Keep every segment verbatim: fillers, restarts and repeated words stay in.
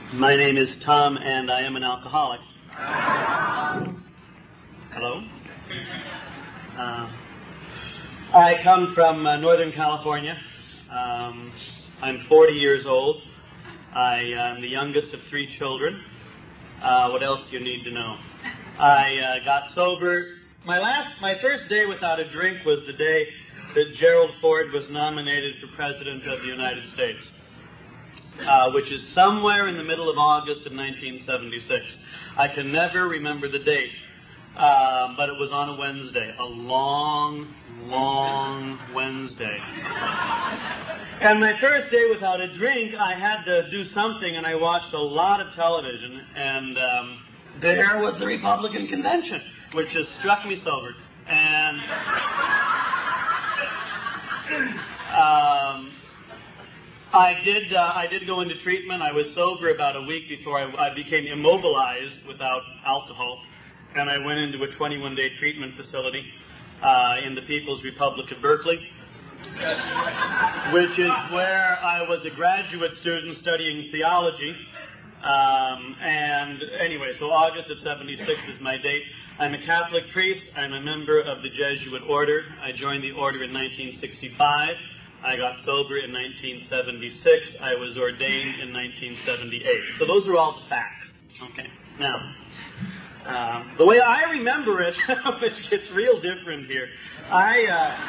My name is Tom, and I am an alcoholic. Hello? Uh, I come from uh, Northern California. Um, I'm forty years old. I am the youngest of three children. Uh, what else do you need to know? I uh, got sober. My last, my first day without a drink was the day that Gerald Ford was nominated for President of the United States. Uh, which is somewhere in the middle of August of nineteen seventy-six. I can never remember the date, uh, but it was on a Wednesday, a long, long Wednesday. And my first day without a drink, I had to do something, and I watched a lot of television, and um, there was the Republican convention, which just struck me sober. And um, I did. Uh, I did go into treatment. I was sober about a week before I, I became immobilized without alcohol, and I went into a twenty-one day treatment facility uh, in the People's Republic of Berkeley, which is where I was a graduate student studying theology. Um, and anyway, so August of seventy-six is my date. I'm a Catholic priest. I'm a member of the Jesuit order. I joined the order in nineteen sixty-five. I got sober in nineteen seventy-six. I was ordained in nineteen seventy-eight. So those are all the facts. Okay. Now, um, the way I remember it, which gets real different here, I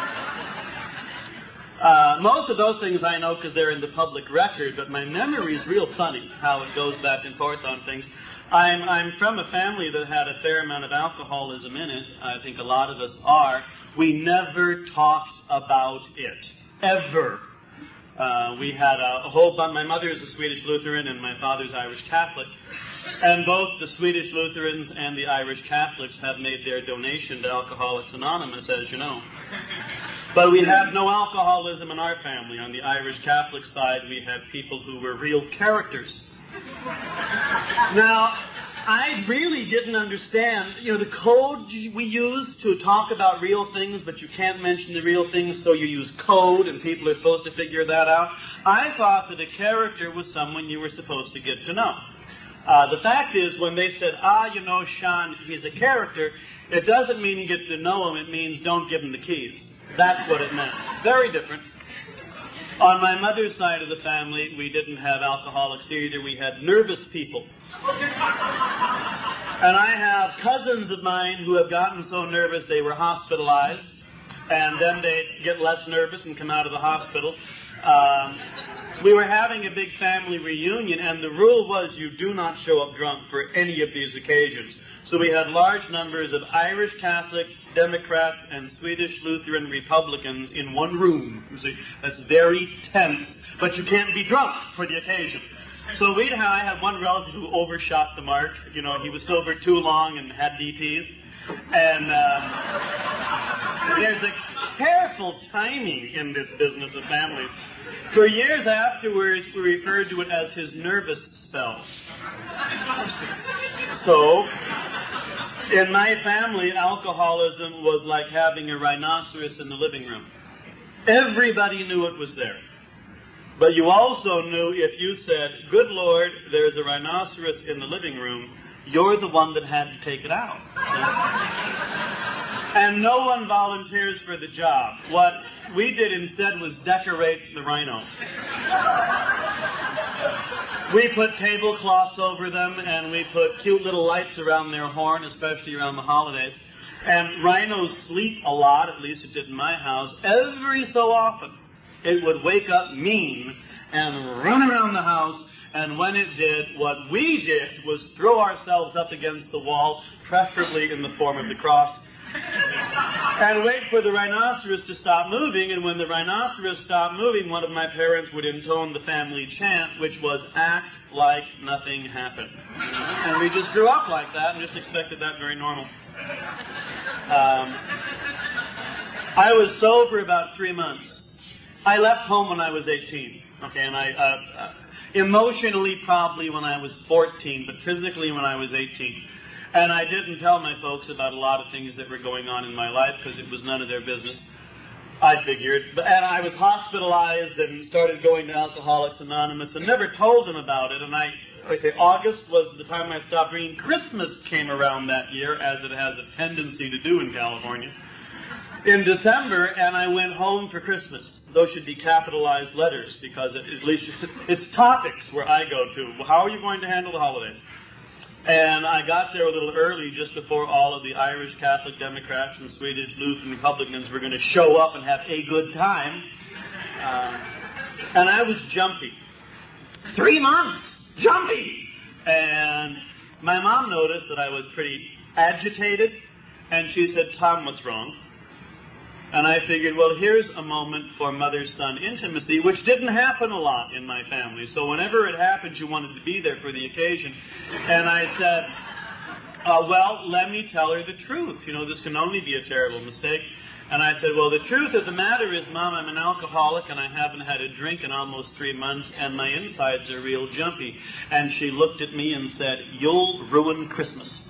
uh, uh, most of those things I know because they're in the public record, but my memory is real funny how it goes back and forth on things. I'm I'm from a family that had a fair amount of alcoholism in it. I think a lot of us are. We never talked about it. Ever. Uh, we had a, a whole bunch. My mother is a Swedish Lutheran and my father's Irish Catholic. And both the Swedish Lutherans and the Irish Catholics have made their donation to Alcoholics Anonymous, as you know. But we have no alcoholism in our family. On the Irish Catholic side, we have people who were real characters. Now, I really didn't understand, you know, the code we use to talk about real things, but you can't mention the real things, so you use code, and people are supposed to figure that out. I thought that a character was someone you were supposed to get to know. Uh, the fact is, when they said, ah, you know, Sean, he's a character, it doesn't mean you get to know him, it means don't give him the keys. That's what it meant. Very different. On my mother's side of the family, we didn't have alcoholics either. We had nervous people. And I have cousins of mine who have gotten so nervous they were hospitalized, and then they'd get less nervous and come out of the hospital. Um, we were having a big family reunion, and the rule was you do not show up drunk for any of these occasions. So we had large numbers of Irish Catholic, Democrats, and Swedish Lutheran Republicans in one room. You see, that's very tense, but you can't be drunk for the occasion. So we had, I had one relative who overshot the mark. You know, he was sober too long and had D Ts. And um, there's a careful timing in this business of families. For years afterwards, we referred to it as his nervous spell. So, in my family, alcoholism was like having a rhinoceros in the living room. Everybody knew it was there. But you also knew if you said, good Lord, there's a rhinoceros in the living room, you're the one that had to take it out. And no one volunteers for the job. What we did instead was decorate the rhino. We put tablecloths over them, and we put cute little lights around their horn, especially around the holidays. And rhinos sleep a lot, at least it did in my house. Every so often, it would wake up mean and run around the house, and when it did, what we did was throw ourselves up against the wall, preferably in the form of the cross, and wait for the rhinoceros to stop moving. And when the rhinoceros stopped moving, one of my parents would intone the family chant, which was, act like nothing happened. And we just grew up like that and just expected that very normal. Um, I was sober about three months. I left home when I was eighteen. Okay, and I, uh, uh, emotionally probably when I was fourteen, but physically when I was eighteen. And I didn't tell my folks about a lot of things that were going on in my life because it was none of their business. I figured. And I was hospitalized and started going to Alcoholics Anonymous and never told them about it. And I okay, August was the time I stopped drinking. Christmas came around that year, as it has a tendency to do in California, in December, and I went home for Christmas. Those should be capitalized letters, because it, at least it's topics where I go to. How are you going to handle the holidays? And I got there a little early, just before all of the Irish Catholic Democrats and Swedish Lutheran Republicans were going to show up and have a good time. Uh, and I was jumpy. Three months! Jumpy! And my mom noticed that I was pretty agitated, and she said, "Tom, what's wrong?" And I figured, well, here's a moment for mother-son intimacy, which didn't happen a lot in my family. So whenever it happened, you wanted to be there for the occasion. And I said, uh, well, let me tell her the truth. You know, this can only be a terrible mistake. And I said, well, the truth of the matter is, Mom, I'm an alcoholic, and I haven't had a drink in almost three months, and my insides are real jumpy. And she looked at me and said, "You'll ruin Christmas."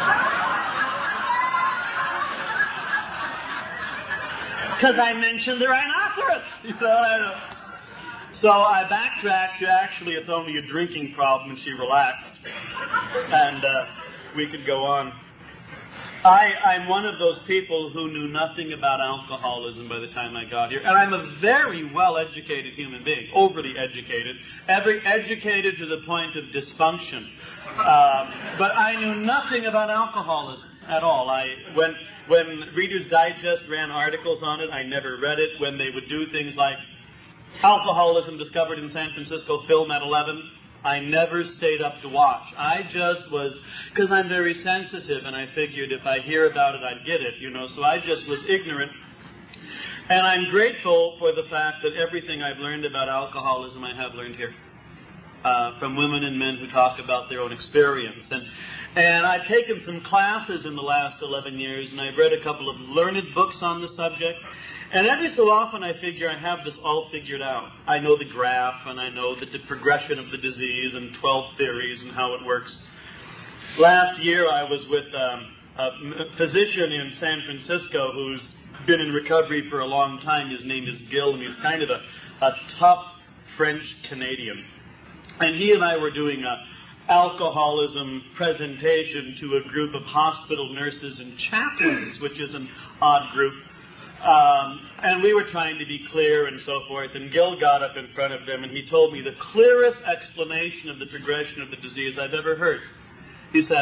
Because I mentioned the rhinoceros. You know, I know. So I backtracked to, actually, it's only a drinking problem, and she relaxed. And uh, we could go on. I, I'm one of those people who knew nothing about alcoholism by the time I got here. And I'm a very well-educated human being, overly educated, every educated to the point of dysfunction. Um, but I knew nothing about alcoholism at all. I when when Reader's Digest ran articles on it, I never read it. When they would do things like alcoholism discovered in San Francisco, film at eleven, I never stayed up to watch. I just was, because I'm very sensitive, and I figured if I hear about it, I'd get it, you know, so I just was ignorant. And I'm grateful for the fact that everything I've learned about alcoholism I have learned here. Uh, from women and men who talk about their own experience. And and I've taken some classes in the last eleven years, and I've read a couple of learned books on the subject. And every so often I figure I have this all figured out. I know the graph, and I know the, the progression of the disease, and twelve theories, and how it works. Last year I was with um, a physician in San Francisco who's been in recovery for a long time. His name is Gil, and he's kind of a, a tough French-Canadian. And he and I were doing a alcoholism presentation to a group of hospital nurses and chaplains, which is an odd group. Um, and we were trying to be clear and so forth. And Gil got up in front of them and he told me the clearest explanation of the progression of the disease I've ever heard. He said,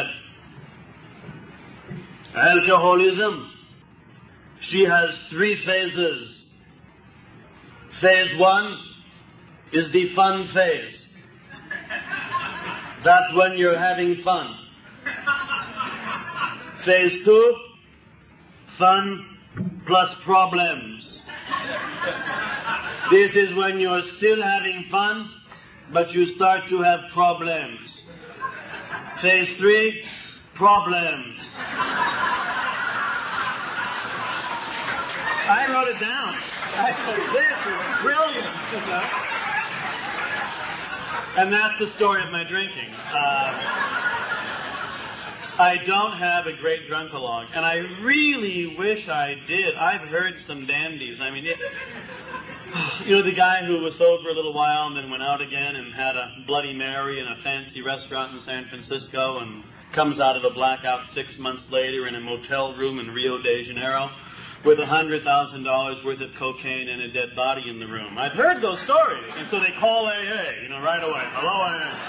"Alcoholism, she has three phases. Phase one is the fun phase. That's when you're having fun. Phase two, fun plus problems. This is when you're still having fun, but you start to have problems. Phase three, problems." I wrote it down. I said, this is brilliant. And that's the story of my drinking. Uh, I don't have a great drunkalogue, and I really wish I did. I've heard some dandies. I mean, it, you know, the guy who was sober a little while and then went out again and had a Bloody Mary in a fancy restaurant in San Francisco and comes out of a blackout six months later in a motel room in Rio de Janeiro with one hundred thousand dollars worth of cocaine and a dead body in the room. I've heard those stories, and so they call A A, you know, right away. Hello, A A.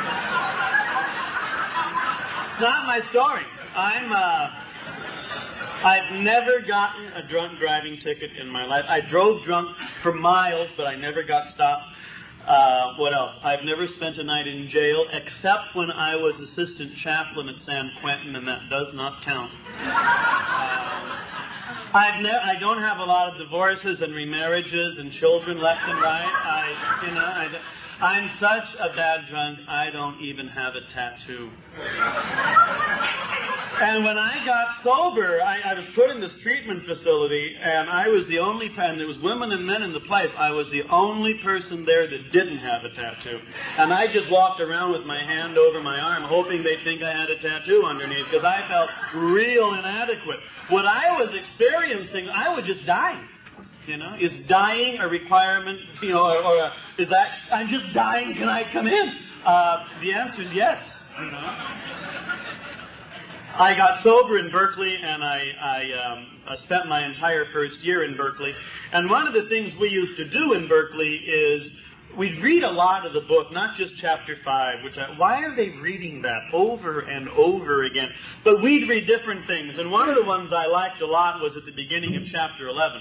It's not my story. I'm, uh, I've never gotten a drunk driving ticket in my life. I drove drunk for miles, but I never got stopped. Uh, what else? I've never spent a night in jail, except when I was assistant chaplain at San Quentin, and that does not count. Uh, I've ne- I don't have a lot of divorces and remarriages and children left and right. I, you know, I, I'm such a bad drunk, I don't even have a tattoo. And when I got sober, I, I was put in this treatment facility, and I was the only, and there was women and men in the place, I was the only person there that didn't have a tattoo. And I just walked around with my hand over my arm, hoping they'd think I had a tattoo underneath, because I felt real inadequate. What I was experiencing, I was just dying. You know, is dying a requirement? You know, or, or a, is that I'm just dying? Can I come in? Uh, the answer is yes. You know, I got sober in Berkeley, and I, I, um, I spent my entire first year in Berkeley. And one of the things we used to do in Berkeley is we'd read a lot of the book, not just chapter five, which I, why are they reading that over and over again? But we'd read different things, and one of the ones I liked a lot was at the beginning of chapter eleven.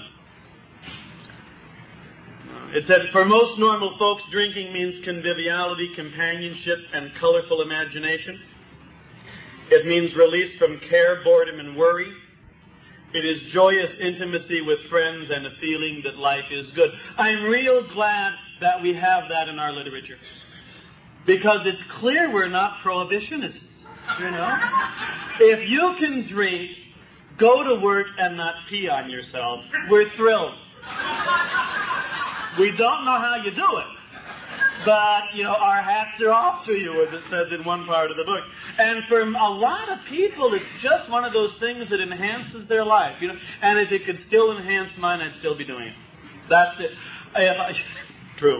It said, for most normal folks, drinking means conviviality, companionship, and colorful imagination. It means release from care, boredom, and worry. It is joyous intimacy with friends and a feeling that life is good. I'm real glad that we have that in our literature, because it's clear we're not prohibitionists, you know. If you can drink, go to work, and not pee on yourself, we're thrilled. We don't know how you do it, but, you know, our hats are off to you, as it says in one part of the book. And for a lot of people, it's just one of those things that enhances their life, you know. And if it could still enhance mine, I'd still be doing it. That's it. If I, true.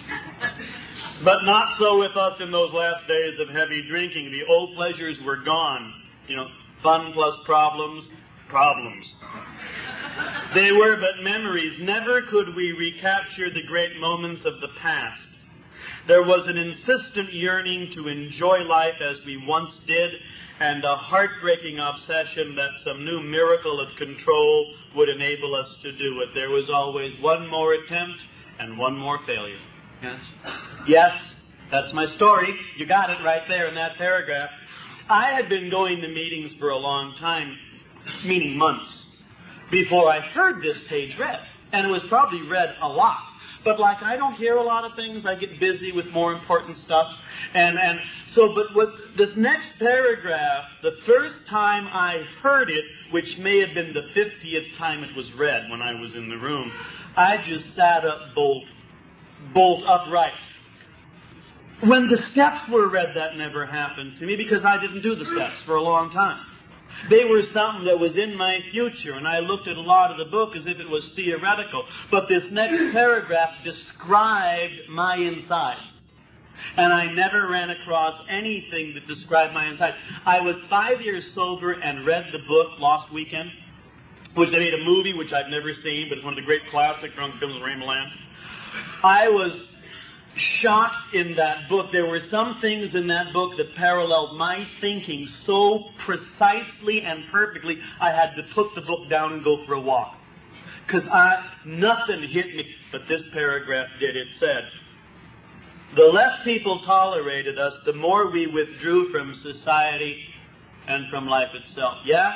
But not so with us in those last days of heavy drinking. The old pleasures were gone. You know, fun plus problems, problems. They were but memories. Never could we recapture the great moments of the past. There was an insistent yearning to enjoy life as we once did, and a heartbreaking obsession that some new miracle of control would enable us to do it. There was always one more attempt and one more failure. Yes? Yes, that's my story. You got it right there in that paragraph. I had been going to meetings for a long time, meaning months, before I heard this page read. And it was probably read a lot. But like I don't hear a lot of things, I get busy with more important stuff. And, and so, but what this next paragraph, the first time I heard it, which may have been the fiftieth time it was read when I was in the room, I just sat up bolt, bolt upright. When the steps were read, that never happened to me because I didn't do the steps for a long time. They were something that was in my future, and I looked at a lot of the book as if it was theoretical. But this next paragraph described my insides. And I never ran across anything that described my insides. I was five years sober and read the book Lost Weekend, which they made a movie, which I've never seen, but it's one of the great classic drunk films of Raymond Land. I was shocked in that book. There were some things in that book that paralleled my thinking so precisely and perfectly, I had to put the book down and go for a walk. Because I nothing hit me, but this paragraph did. It said, the less people tolerated us, the more we withdrew from society and from life itself. Yeah?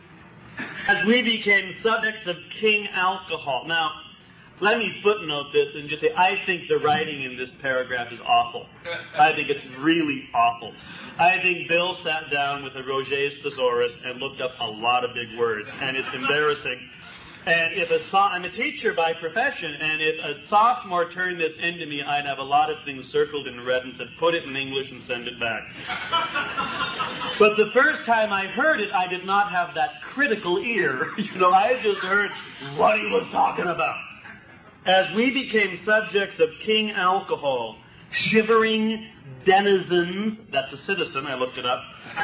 As we became subjects of King Alcohol. Now, let me footnote this and just say, I think the writing in this paragraph is awful. I think it's really awful. I think Bill sat down with a Roget's Thesaurus and looked up a lot of big words, and it's embarrassing. And if a so- I'm a teacher by profession, and if a sophomore turned this into me, I'd have a lot of things circled in red and said, put it in English and send it back. But the first time I heard it, I did not have that critical ear. You know, I just heard what he was talking about. As we became subjects of King Alcohol, shivering denizens, that's a citizen, I looked it up,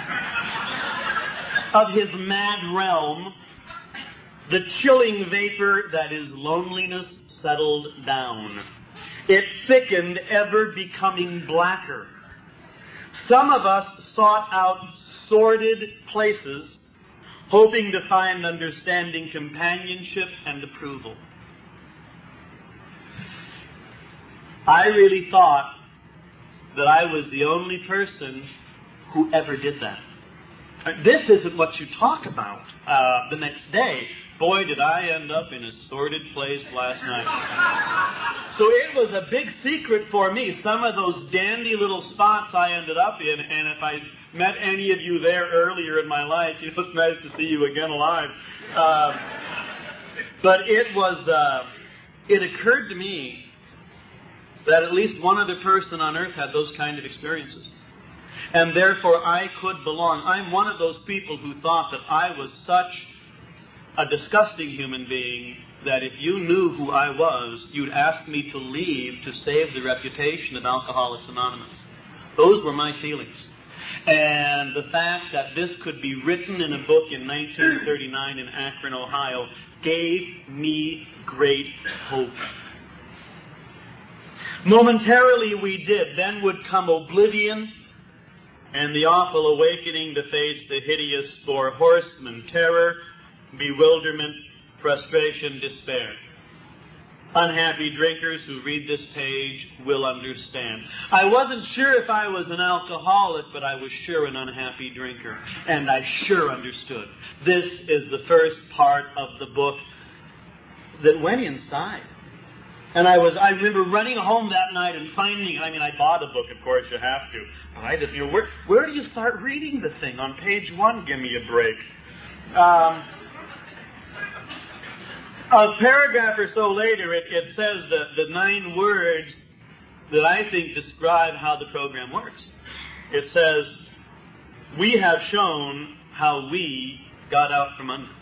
of his mad realm, the chilling vapor that is loneliness settled down. It thickened, ever becoming blacker. Some of us sought out sordid places, hoping to find understanding, companionship, and approval. I really thought that I was the only person who ever did that. This isn't what you talk about uh, the next day. Boy, did I end up in a sordid place last night. So it was a big secret for me. Some of those dandy little spots I ended up in, and if I met any of you there earlier in my life, it was nice to see you again alive. Uh, but it was, uh, it occurred to me that at least one other person on earth had those kind of experiences. And therefore I could belong. I'm one of those people who thought that I was such a disgusting human being that if you knew who I was, you'd ask me to leave to save the reputation of Alcoholics Anonymous. Those were my feelings. And the fact that this could be written in a book in nineteen thirty-nine in Akron, Ohio, gave me great hope. Momentarily we did. Then would come oblivion and the awful awakening to face the hideous four horsemen: terror, bewilderment, frustration, despair. Unhappy drinkers who read this page will understand. I wasn't sure if I was an alcoholic, but I was sure an unhappy drinker. And I sure understood. This is the first part of the book that went inside. And I was, I remember running home that night and finding, I mean, I bought a book, of course, you have to. But I didn't, you know, where, where do you start reading the thing? On page one, give me a break. Um... A paragraph or so later, it, it says the, the nine words that I think describe how the program works. It says, we have shown how we got out from under.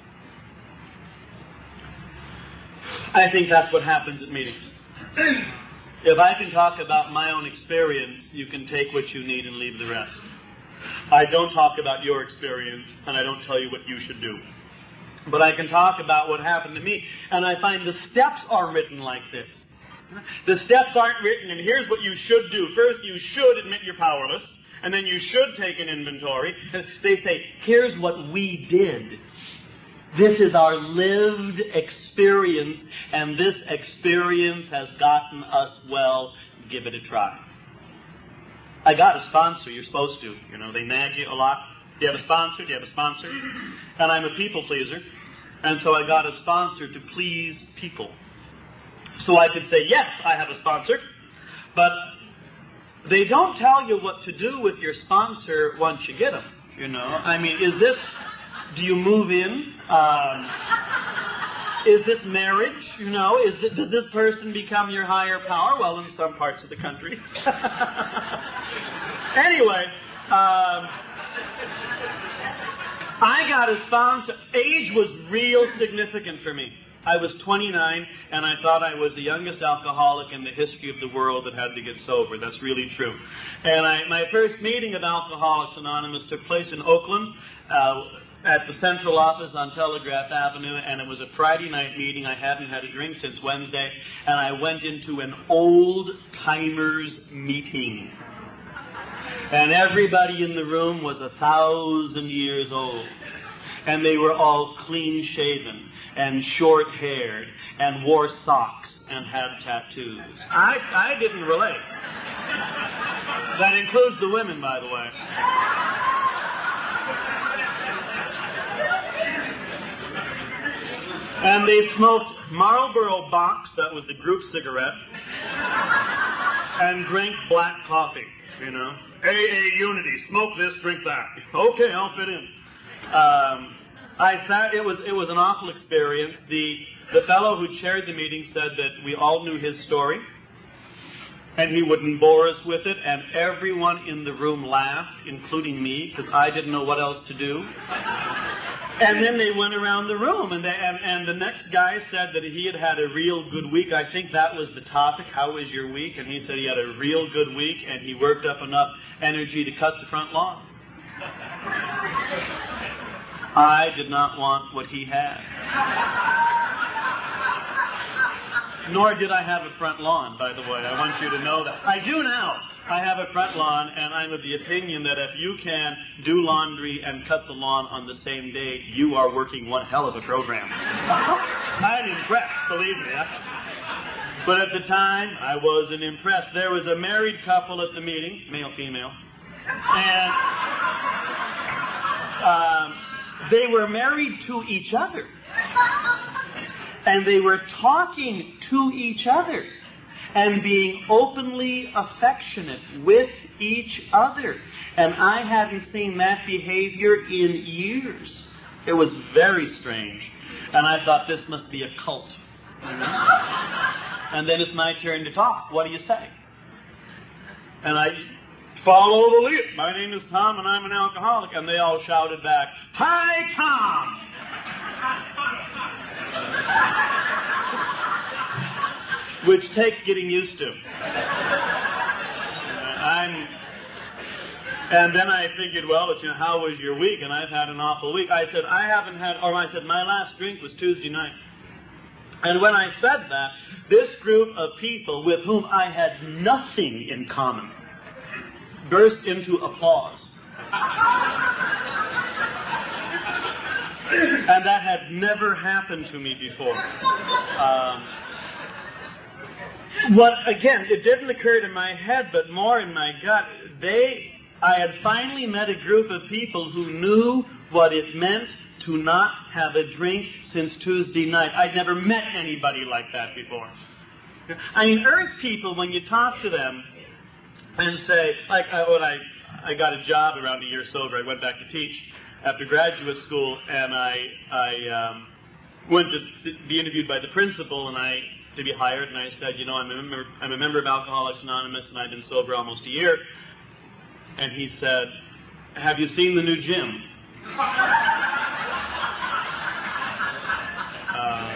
I think that's what happens at meetings. If I can talk about my own experience, you can take what you need and leave the rest. I don't talk about your experience, and I don't tell you what you should do. But I can talk about what happened to me. And I find the steps are written like this. The steps aren't written, and here's what you should do. First, you should admit you're powerless. And then you should take an inventory. They say, here's what we did. This is our lived experience, and this experience has gotten us well. Give it a try. I got a sponsor. You're supposed to. You know, they nag you a lot. Do you have a sponsor? Do you have a sponsor? And I'm a people pleaser. And so I got a sponsor to please people. So I could say, yes, I have a sponsor. But they don't tell you what to do with your sponsor once you get them. You know, I mean, is this, do you move in? Um, is this marriage? You know, is it, does this person become your higher power? Well, in some parts of the country. Anyway, um, I got a sponsor. Age was real significant for me. I was twenty-nine, and I thought I was the youngest alcoholic in the history of the world that had to get sober. That's really true. And I, my first meeting of Alcoholics Anonymous took place in Oakland uh, at the central office on Telegraph Avenue, and it was a Friday night meeting. I hadn't had a drink since Wednesday, and I went into an old-timers meeting. And everybody in the room was a thousand years old. And they were all clean-shaven and short-haired and wore socks and had tattoos. I, I didn't relate. That includes the women, by the way. And they smoked Marlboro Box, that was the group cigarette, and drank black coffee, you know. A A Unity, smoke this, drink that. Okay, I'll fit in. Um, I sat, it was it was an awful experience. The the fellow who chaired the meeting said that we all knew his story, and he wouldn't bore us with it, and everyone in the room laughed, including me, because I didn't know what else to do. And then they went around the room, and, they, and and the next guy said that he had had a real good week. I think that was the topic, how was your week? And he said he had a real good week, and he worked up enough energy to cut the front lawn. I did not want what he had. Nor did I have a front lawn, by the way. I want you to know that. I do now. I have a front lawn, and I'm of the opinion that if you can do laundry and cut the lawn on the same day, you are working one hell of a program. I'm impressed, believe me. But at the time, I wasn't impressed. There was a married couple at the meeting, male, female, and um, they were married to each other. And they were talking to each other and being openly affectionate with each other. And I hadn't seen that behavior in years. It was very strange. And I thought, this must be a cult. And then it's my turn to talk. What do you say? And I follow the lead. My name is Tom, and I'm an alcoholic. And they all shouted back, "Hi, Tom!" which takes getting used to. I'm, and then I figured, well, you know, how was your week? And I've had an awful week. I said, I haven't had, or I said, my last drink was Tuesday night. And when I said that, this group of people with whom I had nothing in common burst into applause. And that had never happened to me before. Um, what, again, it didn't occur to my head, but more in my gut. They, I had finally met a group of people who knew what it meant to not have a drink since Tuesday night. I'd never met anybody like that before. I mean, Earth people, when you talk to them and say, like uh, when I, I got a job around a year sober, I went back to teach after graduate school, and I, I um, went to be interviewed by the principal, and I to be hired, and I said, you know, I'm a member, I'm a member of Alcoholics Anonymous, and I've been sober almost a year. And he said, have you seen the new gym? uh,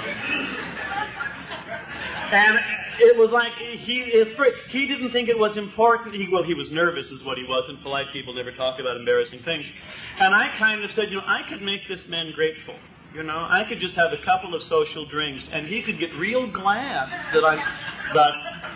and it was like, he is he didn't think it was important. He, well, he was nervous is what he was, and polite people never talk about embarrassing things. And I kind of said, you know, I could make this man grateful. You know, I could just have a couple of social drinks, and he could get real glad that I'm... But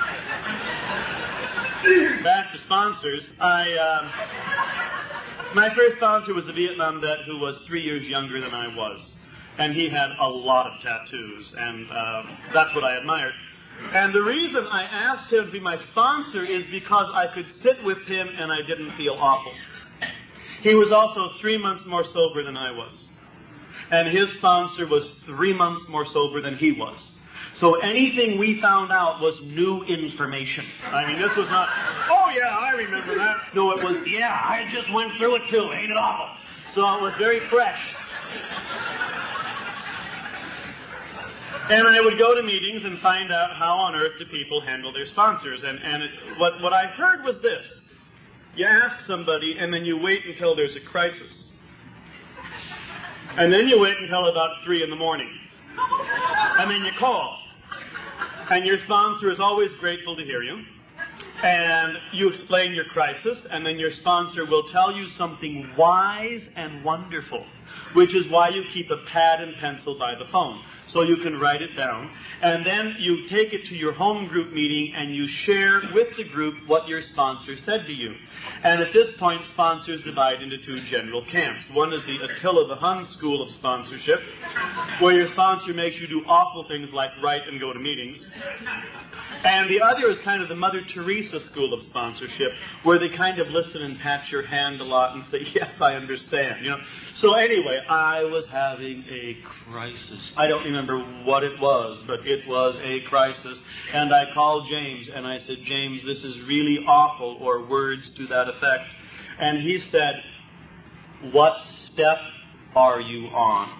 back to sponsors. I um, my first sponsor was a Vietnam vet who was three years younger than I was, and he had a lot of tattoos, and uh, that's what I admired. And the reason I asked him to be my sponsor is because I could sit with him and I didn't feel awful. He was also three months more sober than I was. And his sponsor was three months more sober than he was. So anything we found out was new information. I mean, this was not, oh yeah, I remember that. No, it was, yeah, I just went through it too. Ain't it awful? So it was very fresh. And I would go to meetings and find out how on earth do people handle their sponsors. And, and it, what, what I heard was this. You ask somebody, and then you wait until there's a crisis. And then you wait until about three in the morning. And then you call. And your sponsor is always grateful to hear you. And you explain your crisis, and then your sponsor will tell you something wise and wonderful, which is why you keep a pad and pencil by the phone, so you can write it down. And then you take it to your home group meeting, and you share with the group what your sponsor said to you. And at this point, sponsors divide into two general camps. One is the Attila the Hun school of sponsorship, where your sponsor makes you do awful things like write and go to meetings. And the other is kind of the Mother Teresa school of sponsorship, where they kind of listen and pat your hand a lot and say, yes, I understand. You know. So anyway, I was having a crisis. I don't remember what it was, but it was a crisis. And I called James, and I said, James, this is really awful, or words to that effect. And he said, what step are you on?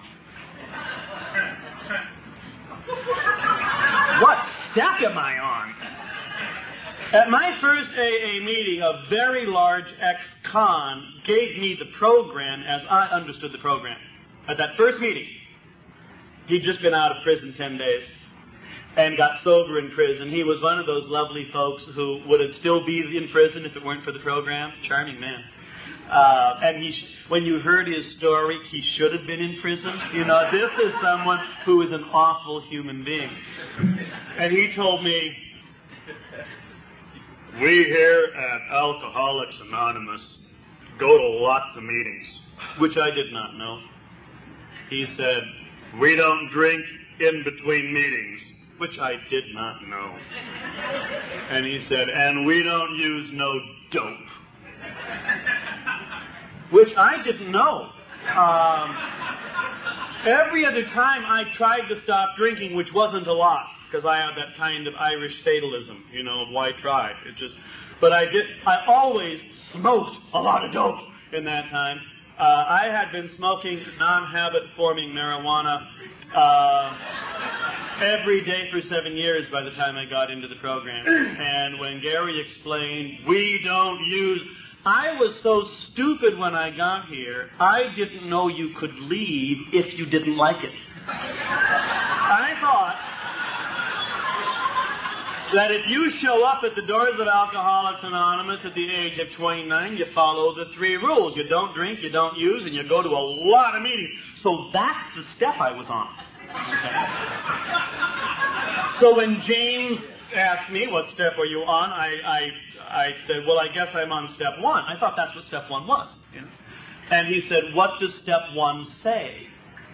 What step am I on? At my first A A meeting, a very large ex-con gave me the program as I understood the program. At that first meeting, he'd just been out of prison ten days and got sober in prison. He was one of those lovely folks who would still be in prison if it weren't for the program. Charming man. Uh, and he, sh- when you heard his story, he should have been in prison. You know, this is someone who is an awful human being. And he told me, we here at Alcoholics Anonymous go to lots of meetings, which I did not know. He said, we don't drink in between meetings, which I did not know. And he said, and we don't use no dope, which I didn't know. Um, every other time I tried to stop drinking, which wasn't a lot, because I had that kind of Irish fatalism, you know, why try? It just, but I did. I always smoked a lot of dope in that time. Uh, I had been smoking non-habit-forming marijuana uh, every day for seven years by the time I got into the program. And when Gary explained, we don't use... I was so stupid when I got here, I didn't know you could leave if you didn't like it. I thought... that if you show up at the doors of Alcoholics Anonymous at the age of twenty-nine, you follow the three rules. You don't drink, you don't use, and you go to a lot of meetings. So that's the step I was on. Okay. So when James asked me, what step are you on, I, I, I said, well, I guess I'm on step one. I thought that's what step one was. You know? And he said, what does step one say?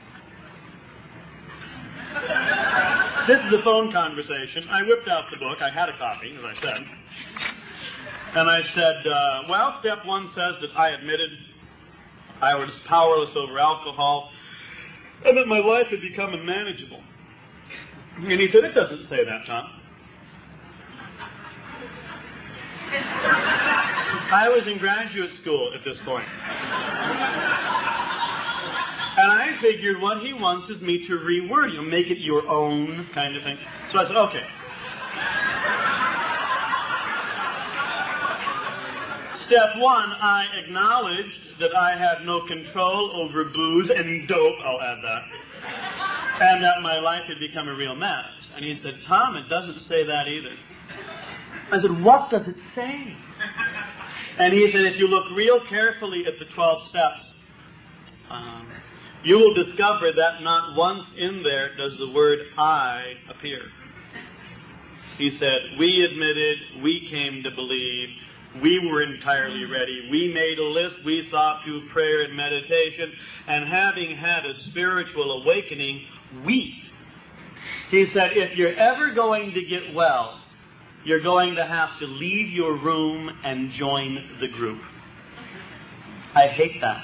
This is a phone conversation. I whipped out the book. I had a copy, as I said. And I said, uh, well, step one says that I admitted I was powerless over alcohol and that my life had become unmanageable. And he said, it doesn't say that, Tom. I was in graduate school at this point. And I figured what he wants is me to reword you, make it your own kind of thing. So I said, okay. Step one, I acknowledged that I had no control over booze and dope, I'll add that, and that my life had become a real mess. And he said, Tom, it doesn't say that either. I said, what does it say? And he said, if you look real carefully at the twelve steps, um, you will discover that not once in there does the word I appear. He said, we admitted, we came to believe, we were entirely ready, we made a list, we sought through prayer and meditation, and having had a spiritual awakening, we. He said, if you're ever going to get well, you're going to have to leave your room and join the group. I hate that.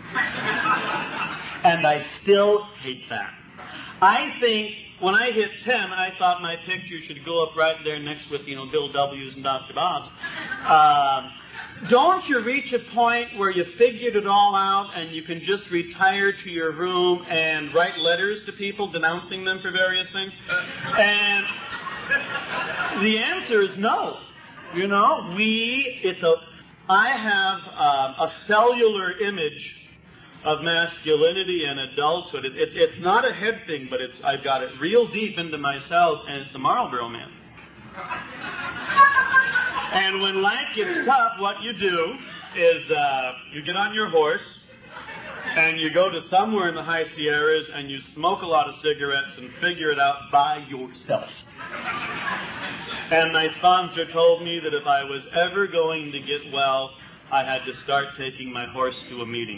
And I still hate that. I think when I hit ten, I thought my picture should go up right there next with, you know, Bill W's and Doctor Bob's. Um, don't you reach a point where you figured it all out and you can just retire to your room and write letters to people denouncing them for various things? And the answer is no. You know, we, it's a, I have um, a cellular image of masculinity and adulthood. It, it, it's not a head thing, but it's I've got it real deep into my cells, and it's the Marlboro Man. And when life gets tough, what you do is uh, you get on your horse, and you go to somewhere in the high Sierras, and you smoke a lot of cigarettes and figure it out by yourself. And my sponsor told me that if I was ever going to get well, I had to start taking my horse to a meeting.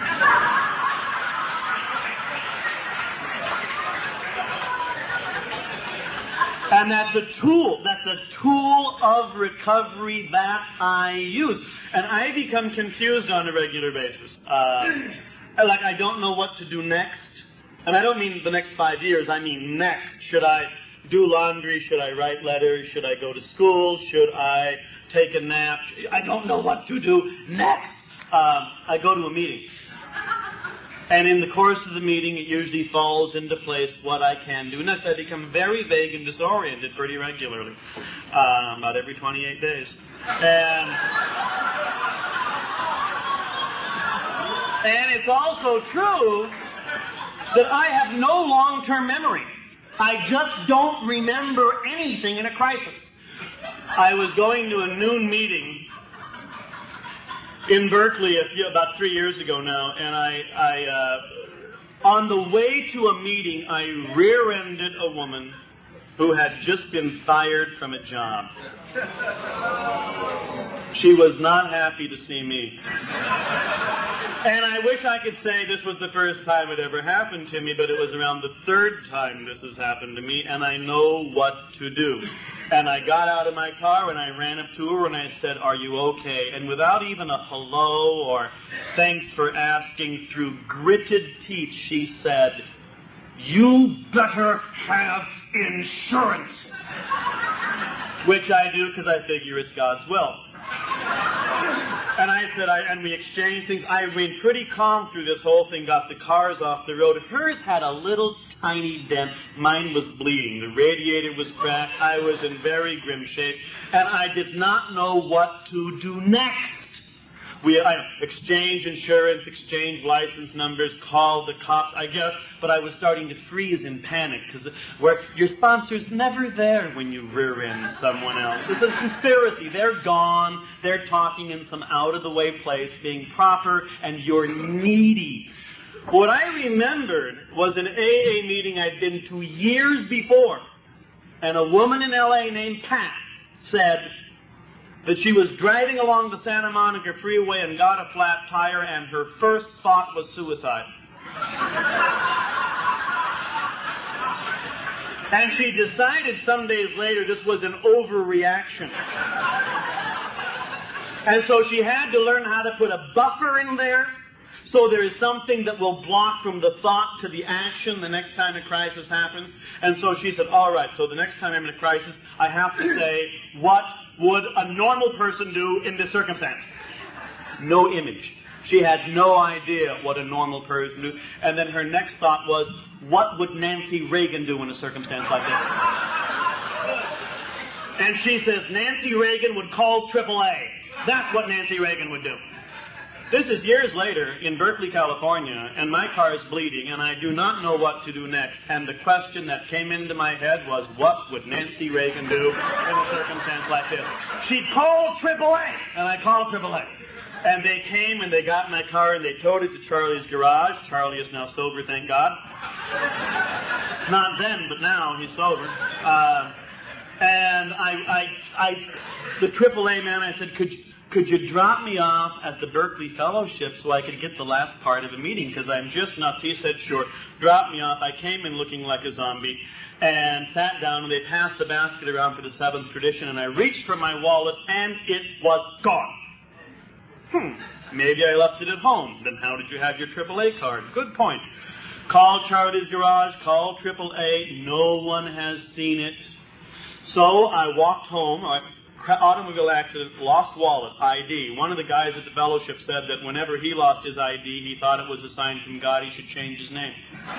And that's a tool. That's a tool of recovery that I use. And I become confused on a regular basis. Uh, like, I don't know what to do next. And I don't mean the next five years. I mean next. Should I do laundry? Should I write letters? Should I go to school? Should I take a nap? I don't know what to do next. Um, I go to a meeting. And in the course of the meeting, it usually falls into place what I can do next. I become very vague and disoriented pretty regularly, um, about every twenty-eight days. And, and it's also true that I have no long-term memory. I just don't remember anything in a crisis. I was going to a noon meeting in Berkeley a few, about three years ago now, and I, I uh, on the way to a meeting, I rear-ended a woman who had just been fired from a job. She was not happy to see me. And I wish I could say this was the first time it ever happened to me, but it was around the third time this has happened to me, and I know what to do. And I got out of my car and I ran up to her and I said, "Are you okay?" And without even a hello or thanks for asking, through gritted teeth, she said, "You better have insurance." Which I do because I figure it's God's will. And I said, I, and we exchanged things. I remained pretty calm through this whole thing, got the cars off the road. Hers had a little tiny dent. Mine was bleeding. The radiator was cracked. I was in very grim shape. And I did not know what to do next. We I, exchange insurance, exchange license numbers, call the cops, I guess, but I was starting to freeze in panic because where your sponsor's never there when you rear-end someone else. It's a conspiracy. They're gone. They're talking in some out-of-the-way place, being proper, and you're needy. What I remembered was an A A meeting I'd been to years before, and a woman in L A named Pat said that she was driving along the Santa Monica freeway and got a flat tire, and her first thought was suicide. And she decided some days later this was an overreaction. And so she had to learn how to put a buffer in there, so there is something that will block from the thought to the action the next time a crisis happens. And so she said, all right, so the next time I'm in a crisis, I have to say, what would a normal person do in this circumstance? No image. She had no idea what a normal person would do. And then her next thought was, what would Nancy Reagan do in a circumstance like this? And she says, Nancy Reagan would call triple A. That's what Nancy Reagan would do. This is years later in Berkeley, California, and my car is bleeding, and I do not know what to do next. And the question that came into my head was, what would Nancy Reagan do in a circumstance like this? She'd call triple A, and I called triple A. And they came, and they got in my car, and they towed it to Charlie's garage. Charlie is now sober, thank God. Not then, but now he's sober. Uh, and I, I, I, the triple A man, I said, could you... Could you drop me off at the Berkeley Fellowship so I could get the last part of the meeting? Because I'm just nuts. He said, sure. Drop me off. I came in looking like a zombie and sat down, and they passed the basket around for the seventh tradition, and I reached for my wallet, and it was gone. Hmm. Maybe I left it at home. Then how did you have your triple A card? Good point. Call Charlie's garage. Call triple A. No one has seen it. So I walked home. I, automobile accident, lost wallet, I D. One of the guys at the fellowship said that whenever he lost his I D, he thought it was a sign from God he should change his name.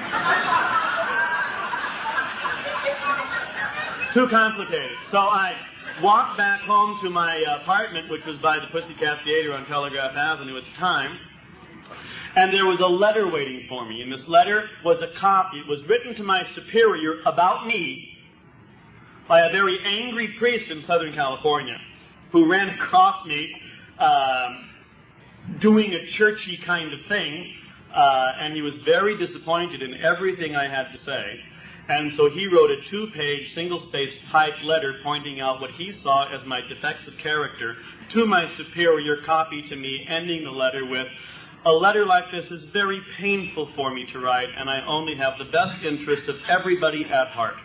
Too complicated. So I walked back home to my apartment, which was by the Pussycat Theater on Telegraph Avenue at the time, and there was a letter waiting for me. And this letter was a copy. It was written to my superior about me by a very angry priest in Southern California who ran across me uh, doing a churchy kind of thing, uh, and he was very disappointed in everything I had to say. And so he wrote a two-page, single-spaced typed letter pointing out what he saw as my defects of character to my superior, copy to me, ending the letter with, a letter like this is very painful for me to write, and I only have the best interests of everybody at heart.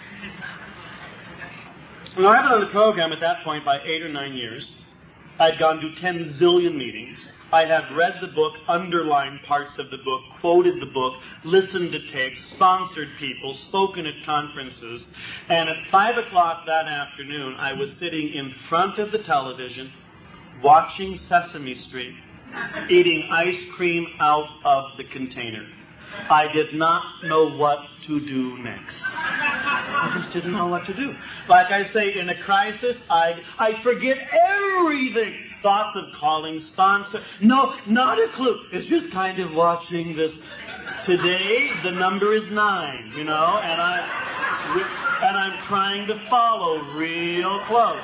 Now, I've been on the program at that point by eight or nine years. I'd gone to ten zillion meetings. I had read the book, underlined parts of the book, quoted the book, listened to tapes, sponsored people, spoken at conferences. And at five o'clock that afternoon, I was sitting in front of the television, watching Sesame Street, eating ice cream out of the container. I did not know what to do next. I just didn't know what to do. Like I say, in a crisis, I I forget everything. Thoughts of calling sponsor. No, not a clue. It's just kind of watching this. Today, the number is nine, you know, and I and I'm trying to follow real close.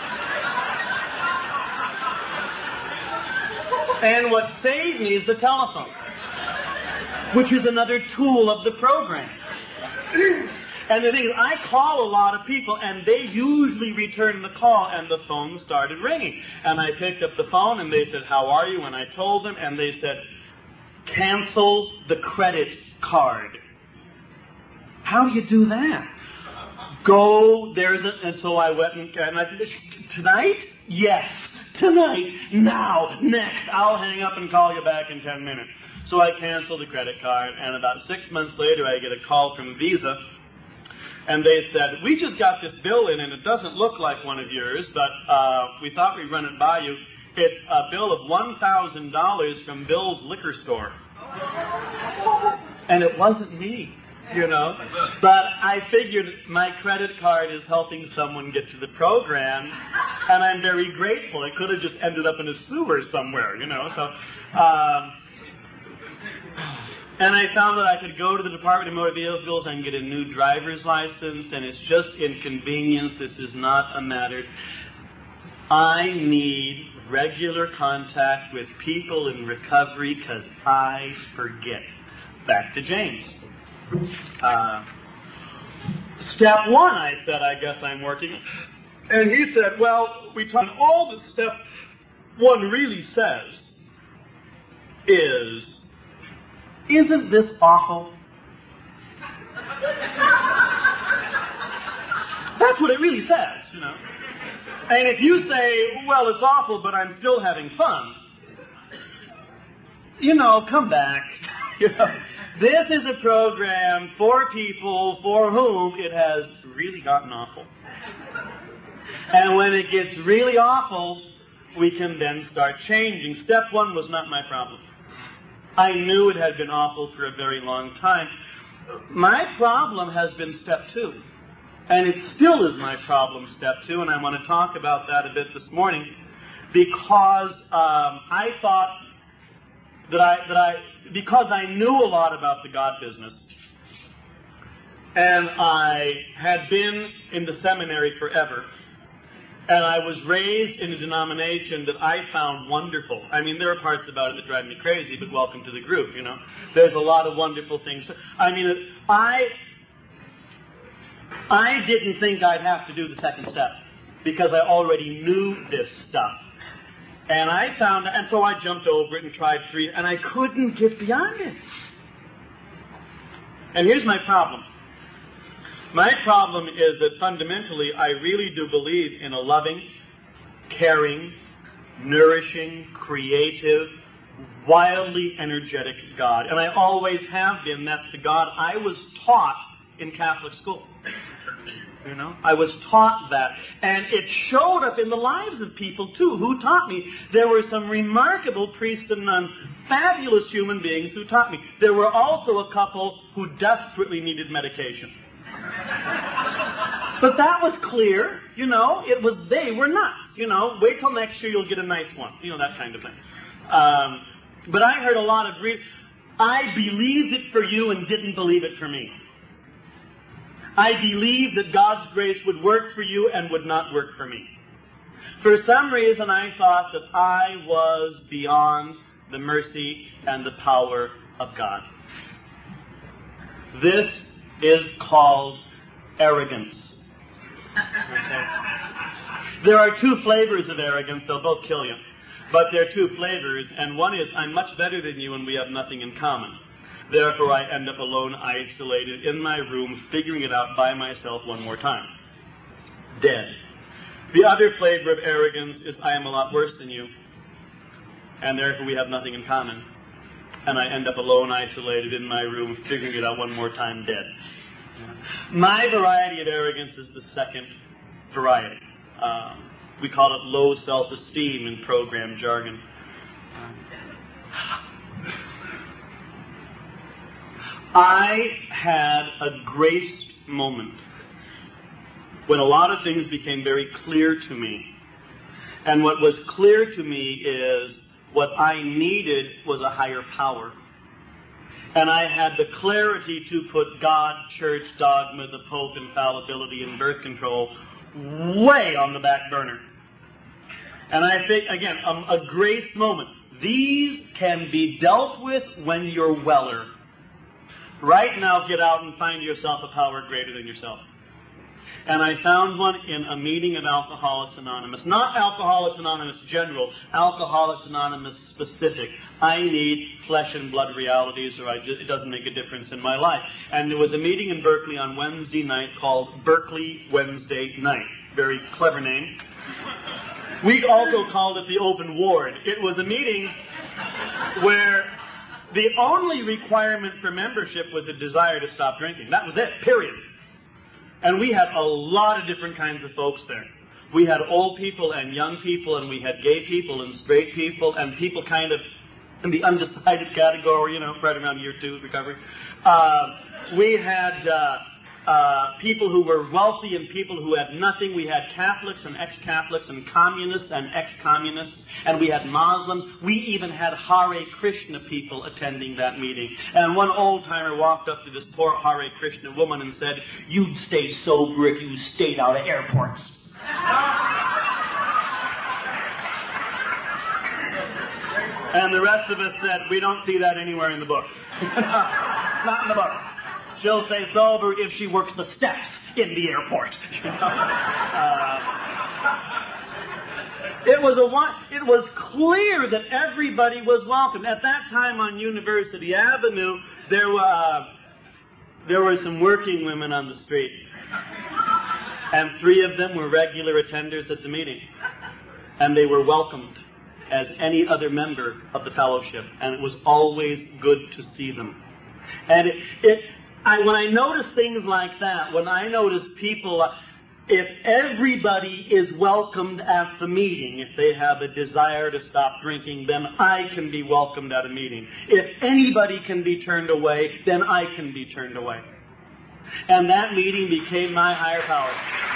And what saved me is the telephone, which is another tool of the program. And the thing is, I call a lot of people, and they usually return the call, and the phone started ringing. And I picked up the phone, and they said, how are you? And I told them, and they said, cancel the credit card. How do you do that? Go, there's a, and so I went, and, and I said, tonight? Yes, tonight, now, next. I'll hang up and call you back in ten minutes. So I canceled the credit card, and about six months later, I get a call from Visa, and they said, we just got this bill in, and it doesn't look like one of yours, but uh, we thought we'd run it by you. It's a bill of one thousand dollars from Bill's Liquor Store. And it wasn't me. you know. But I figured my credit card is helping someone get to the program, and I'm very grateful. It could have just ended up in a sewer somewhere, you know. So, um, and I found that I could go to the Department of Motor Vehicles and get a new driver's license, and it's just inconvenience. This is not a matter. I need regular contact with people in recovery because I forget. Back to James. Uh, step one, I said, I guess I'm working. And he said, well, we talked, all that step one really says is, isn't this awful? That's what it really says, you know. And if you say, well, it's awful, but I'm still having fun, you know, come back. You know, this is a program for people for whom it has really gotten awful. And when it gets really awful, we can then start changing. Step one was not my problem. I knew it had been awful for a very long time. My problem has been step two. And it still is my problem, step two, and I want to talk about that a bit this morning, because um, I thought that I, that I, because I knew a lot about the God business, and I had been in the seminary forever, and I was raised in a denomination that I found wonderful. I mean, there are parts about it that drive me crazy, but welcome to the group, you know. There's a lot of wonderful things. I mean, I... I didn't think I'd have to do the second step because I already knew this stuff. And I found, and so I jumped over it and tried three, and I couldn't get beyond it. And here's my problem. My problem is that fundamentally I really do believe in a loving, caring, nourishing, creative, wildly energetic God. And I always have been. That's the God I was taught in Catholic school. You know, I was taught that. And it showed up in the lives of people, too, who taught me. There were some remarkable priests and nuns, fabulous human beings who taught me. There were also a couple who desperately needed medication. But that was clear, you know, it was, they were nuts, you know, wait till next year you'll get a nice one, you know, that kind of thing. Um, but I heard a lot of, re- I believed it for you and didn't believe it for me. I believed that God's grace would work for you and would not work for me. For some reason, I thought that I was beyond the mercy and the power of God. This is called arrogance. Okay. There are two flavors of arrogance. They'll both kill you. But there are two flavors, and one is, I'm much better than you and we have nothing in common. Therefore, I end up alone, isolated, in my room, figuring it out by myself one more time. Dead. The other flavor of arrogance is, I am a lot worse than you, and therefore we have nothing in common. And I end up alone, isolated, in my room, figuring it out one more time, dead. My variety of arrogance is the second variety. Um, we call it low self-esteem in program jargon. I had a grace moment when a lot of things became very clear to me. And what was clear to me is what I needed was a higher power. And I had the clarity to put God, church, dogma, the Pope, infallibility, and birth control way on the back burner. And I think, again, a, a grace moment. These can be dealt with when you're weller. Right now, get out and find yourself a power greater than yourself. And I found one in a meeting of Alcoholics Anonymous. Not Alcoholics Anonymous general, Alcoholics Anonymous specific. I need flesh and blood realities or I just, it doesn't make a difference in my life. And there was a meeting in Berkeley on Wednesday night called Berkeley Wednesday Night. Very clever name. We also called it the open ward. It was a meeting where the only requirement for membership was a desire to stop drinking. That was it, period. And we had a lot of different kinds of folks there. We had old people and young people, and we had gay people and straight people, and people kind of in the undecided category, you know, right around year two of recovery. Uh, we had uh, uh, people who were wealthy and people who had nothing. We had Catholics and ex-Catholics and communists and ex-communists, and we had Muslims. We even had Hare Krishna people attending that meeting. And one old-timer walked up to this poor Hare Krishna woman and said, "You'd stay sober if you stayed out of airports." And the rest of us said, "We don't see that anywhere in the book." Not in the book. She'll stay sober if she works the steps in the airport. uh, it was a one, it was clear that everybody was welcome. At that time on University Avenue, there were uh, there were some working women on the street, and three of them were regular attenders at the meeting, and they were welcomed as any other member of the fellowship, and it was always good to see them. And it, it I, when I notice things like that, when I notice people, uh, if everybody is welcomed at the meeting, if they have a desire to stop drinking, then I can be welcomed at a meeting. If anybody can be turned away, then I can be turned away. And that meeting became my higher power.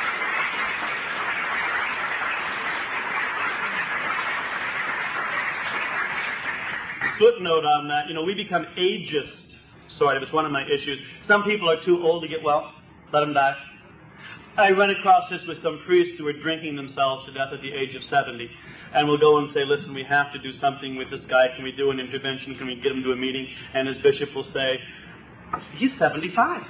Footnote on that, you know, we become ageist. Sort of, it's one of my issues. Some people are too old to get well. Let them die. I run across this with some priests who are drinking themselves to death at the age of seventy. And we'll go and say, "Listen, we have to do something with this guy. Can we do an intervention? Can we get him to a meeting?" And his bishop will say, "He's seventy-five.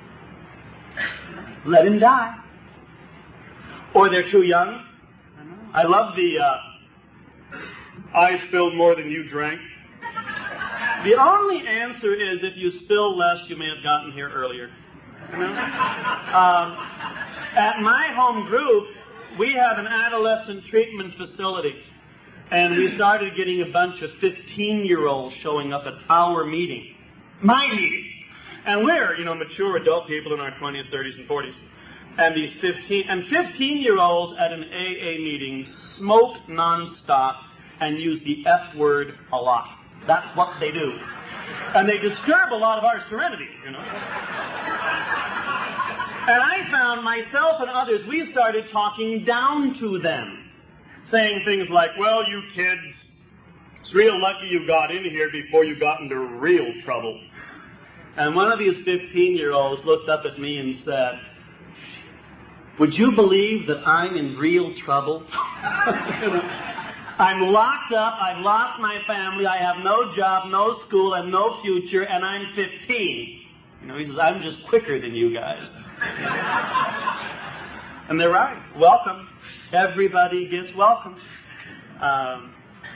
Let him die." Or they're too young. I love the, uh, "I spilled more than you drank." The only answer is, if you spill less, you may have gotten here earlier. You know? um, at my home group, we have an adolescent treatment facility. And we started getting a bunch of fifteen-year-olds showing up at our meeting. My meeting. And we're, you know, mature adult people in our twenties, thirties, and forties. And these fifteen, and fifteen-year-olds at an A A meeting smoke nonstop and use the F word a lot. That's what they do. And they disturb a lot of our serenity, you know. And I found myself and others, we started talking down to them, saying things like, "Well, you kids, it's real lucky you got in here before you got into real trouble." And one of these fifteen-year-olds looked up at me and said, "Would you believe that I'm in real trouble?" You know? I'm locked up, I've lost my family, I have no job, no school, and no future, and I'm fifteen. You know, he says, "I'm just quicker than you guys." And they're right. Welcome. Everybody gets welcome. Um,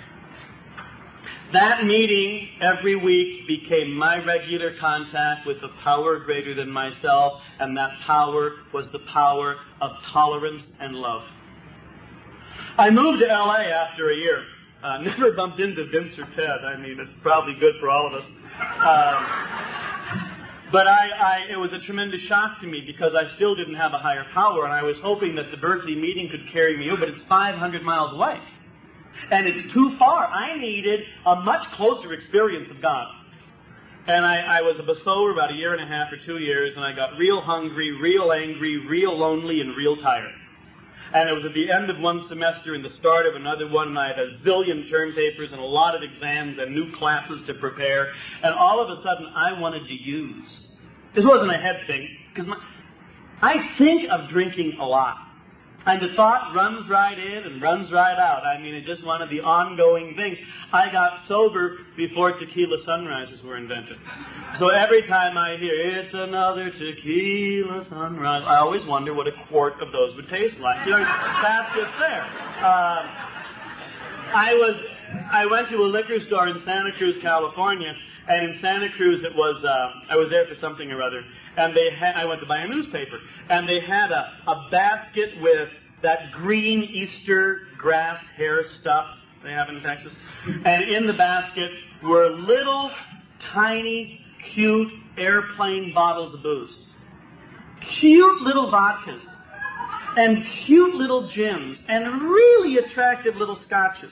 that meeting every week became my regular contact with a power greater than myself, and that power was the power of tolerance and love. I moved to L A after a year. Uh, never bumped into Vince or Ted. I mean, it's probably good for all of us. Um, but I, I, it was a tremendous shock to me because I still didn't have a higher power, and I was hoping that the Berkeley meeting could carry me over, but it's five hundred miles away. And it's too far. I needed a much closer experience of God. And I, I was a sober about a year and a half or two years, and I got real hungry, real angry, real lonely, and real tired. And it was at the end of one semester and the start of another one, and I had a zillion term papers and a lot of exams and new classes to prepare. And all of a sudden, I wanted to use. This wasn't a head thing, because I think of drinking a lot. And the thought runs right in and runs right out. I mean, it's just one of the ongoing things. I got sober before tequila sunrises were invented. So every time I hear, "It's another tequila sunrise," I always wonder what a quart of those would taste like. You know, that's just there. Uh, I was, I went to a liquor store in Santa Cruz, California, and in Santa Cruz it was, uh, I was there for something or other. And they had, I went to buy a newspaper, and they had a, a basket with that green Easter grass hair stuff they have in Texas. And in the basket were little, tiny, cute airplane bottles of booze. Cute little vodkas, and cute little gins, and really attractive little scotches.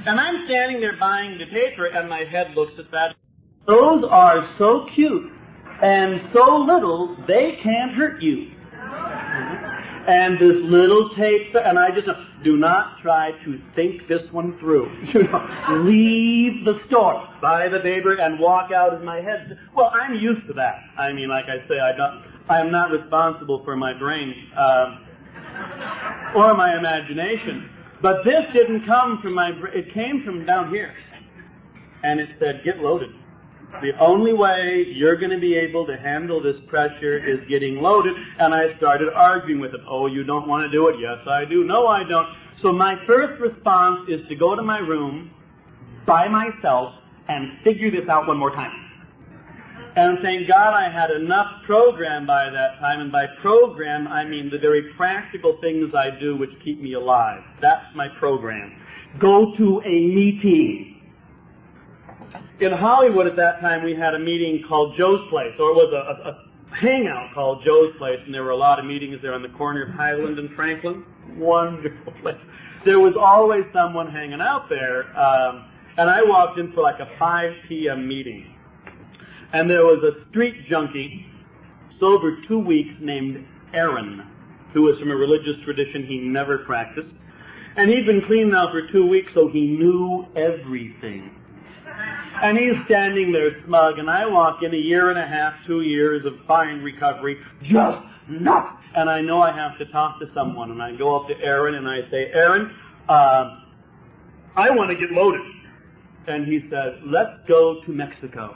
And I'm standing there buying the paper, and my head looks at that. Those are so cute and so little, they can't hurt you. And this little tape, and I just, do not try to think this one through. You know, leave the store, buy the paper, and walk out in my head. Well, I'm used to that. I mean, like I say, I don't, I am not responsible for my brain um, or my imagination. But this didn't come from my brain. It came from down here. And it said, get loaded. The only way you're going to be able to handle this pressure is getting loaded. And I started arguing with it. Oh, you don't want to do it? Yes, I do. No, I don't. So my first response is to go to my room by myself and figure this out one more time. And thank God I had enough program by that time. And by program, I mean the very practical things I do which keep me alive. That's my program. Go to a meeting. In Hollywood at that time, we had a meeting called Joe's Place, or it was a, a, a hangout called Joe's Place, and there were a lot of meetings there on the corner of Highland and Franklin. Wonderful place. There was always someone hanging out there, um, and I walked in for like a five p.m. meeting. And there was a street junkie, sober two weeks, named Aaron, who was from a religious tradition he never practiced. And he'd been clean now for two weeks, so he knew everything. And he's standing there smug, and I walk in a year and a half, two years of fine recovery, just not. And I know I have to talk to someone, and I go up to Aaron, and I say, Aaron, uh, I want to get loaded. And he says, let's go to Mexico.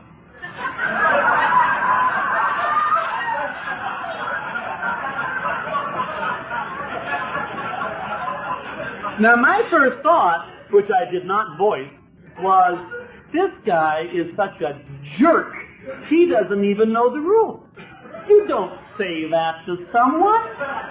Now, my first thought, which I did not voice, was, this guy is such a jerk. He doesn't even know the rules. You don't say that to someone.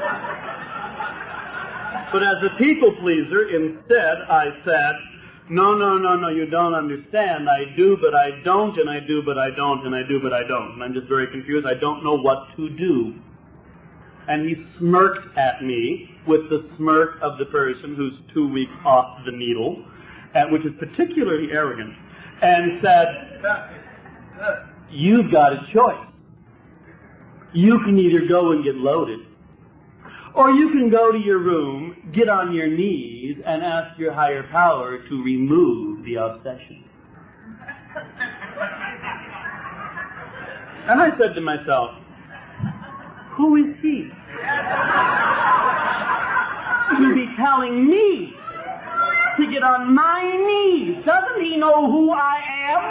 But as a people pleaser, instead I said, no, no, no, no, you don't understand. I do, but I don't, and I do, but I don't, and I do, but I don't. And I'm just very confused. I don't know what to do. And he smirked at me with the smirk of the person who's two weeks off the needle, and which is particularly arrogant, and said, you've got a choice. You can either go and get loaded, or you can go to your room, get on your knees, and ask your higher power to remove the obsession. And I said to myself, who is he to be telling me to get on my knees? Doesn't he know who I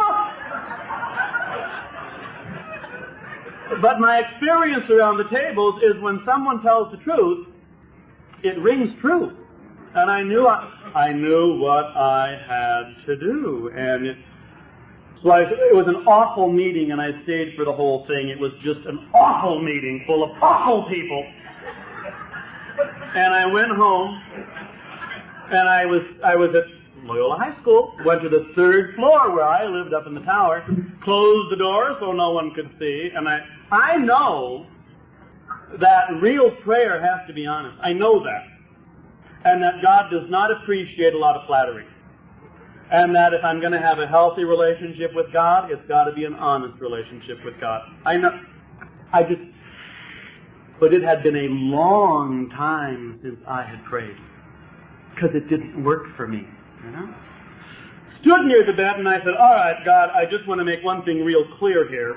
am? But my experience around the tables is when someone tells the truth, it rings true. And I knew I, I knew what I had to do. And it, so I, it was an awful meeting, and I stayed for the whole thing. It was just an awful meeting full of awful people. And I went home, and I was I was at Loyola High School, went to the third floor where I lived up in the tower, closed the door so no one could see, and I I know that real prayer has to be honest. I know that. And that God does not appreciate a lot of flattery. And that if I'm going to have a healthy relationship with God, it's got to be an honest relationship with God. I know, I just, but it had been a long time since I had prayed. Because it didn't work for me, you know? Stood near the bed and I said, all right, God, I just want to make one thing real clear here.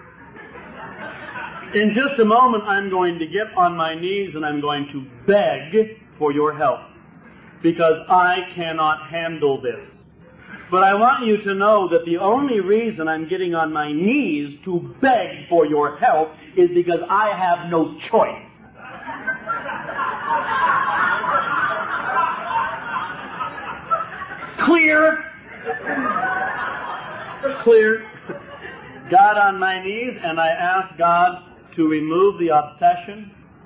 In just a moment, I'm going to get on my knees and I'm going to beg for your help. Because I cannot handle this. But I want you to know that the only reason I'm getting on my knees to beg for your help is because I have no choice. Clear? Clear. Got on my knees and I asked God to remove the obsession,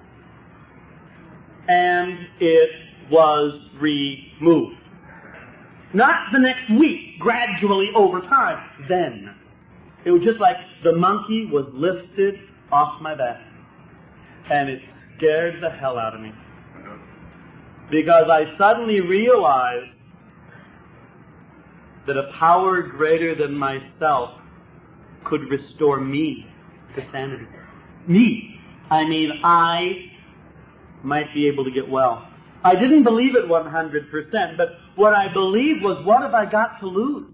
and it was removed. Not the next week, gradually over time. Then. It was just like the monkey was lifted off my back. And it scared the hell out of me. Because I suddenly realized that a power greater than myself could restore me to sanity. Me. I mean, I might be able to get well. I didn't believe it one hundred percent, but what I believed was, what have I got to lose?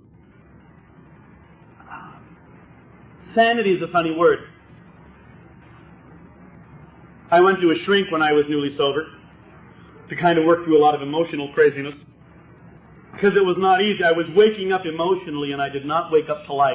Sanity is a funny word. I went to a shrink when I was newly sober to kind of work through a lot of emotional craziness, because it was not easy. I was waking up emotionally, and I did not wake up to life.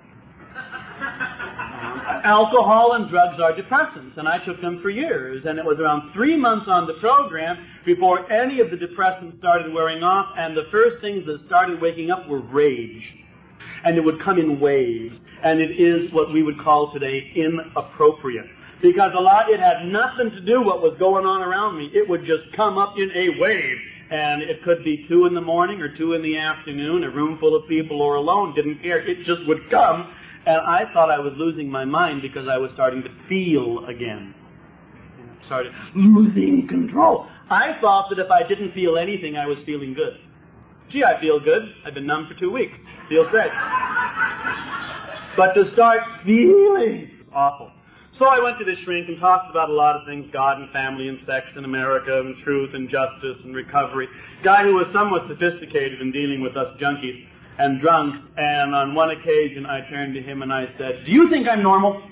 Alcohol and drugs are depressants, and I took them for years, and it was around three months on the program before any of the depressants started wearing off, and the first things that started waking up were rage. And it would come in waves, and it is what we would call today inappropriate. Because a lot, it had nothing to do with what was going on around me. It would just come up in a wave. And it could be two in the morning or two in the afternoon, a room full of people or alone, didn't care. It just would come. And I thought I was losing my mind because I was starting to feel again. Started losing control. I thought that if I didn't feel anything, I was feeling good. Gee, I feel good. I've been numb for two weeks. Feels great. But to start feeling, awful. So I went to the shrink and talked about a lot of things, God and family and sex and America and truth and justice and recovery. Guy who was somewhat sophisticated in dealing with us junkies and drunks. And on one occasion I turned to him and I said, "Do you think I'm normal?"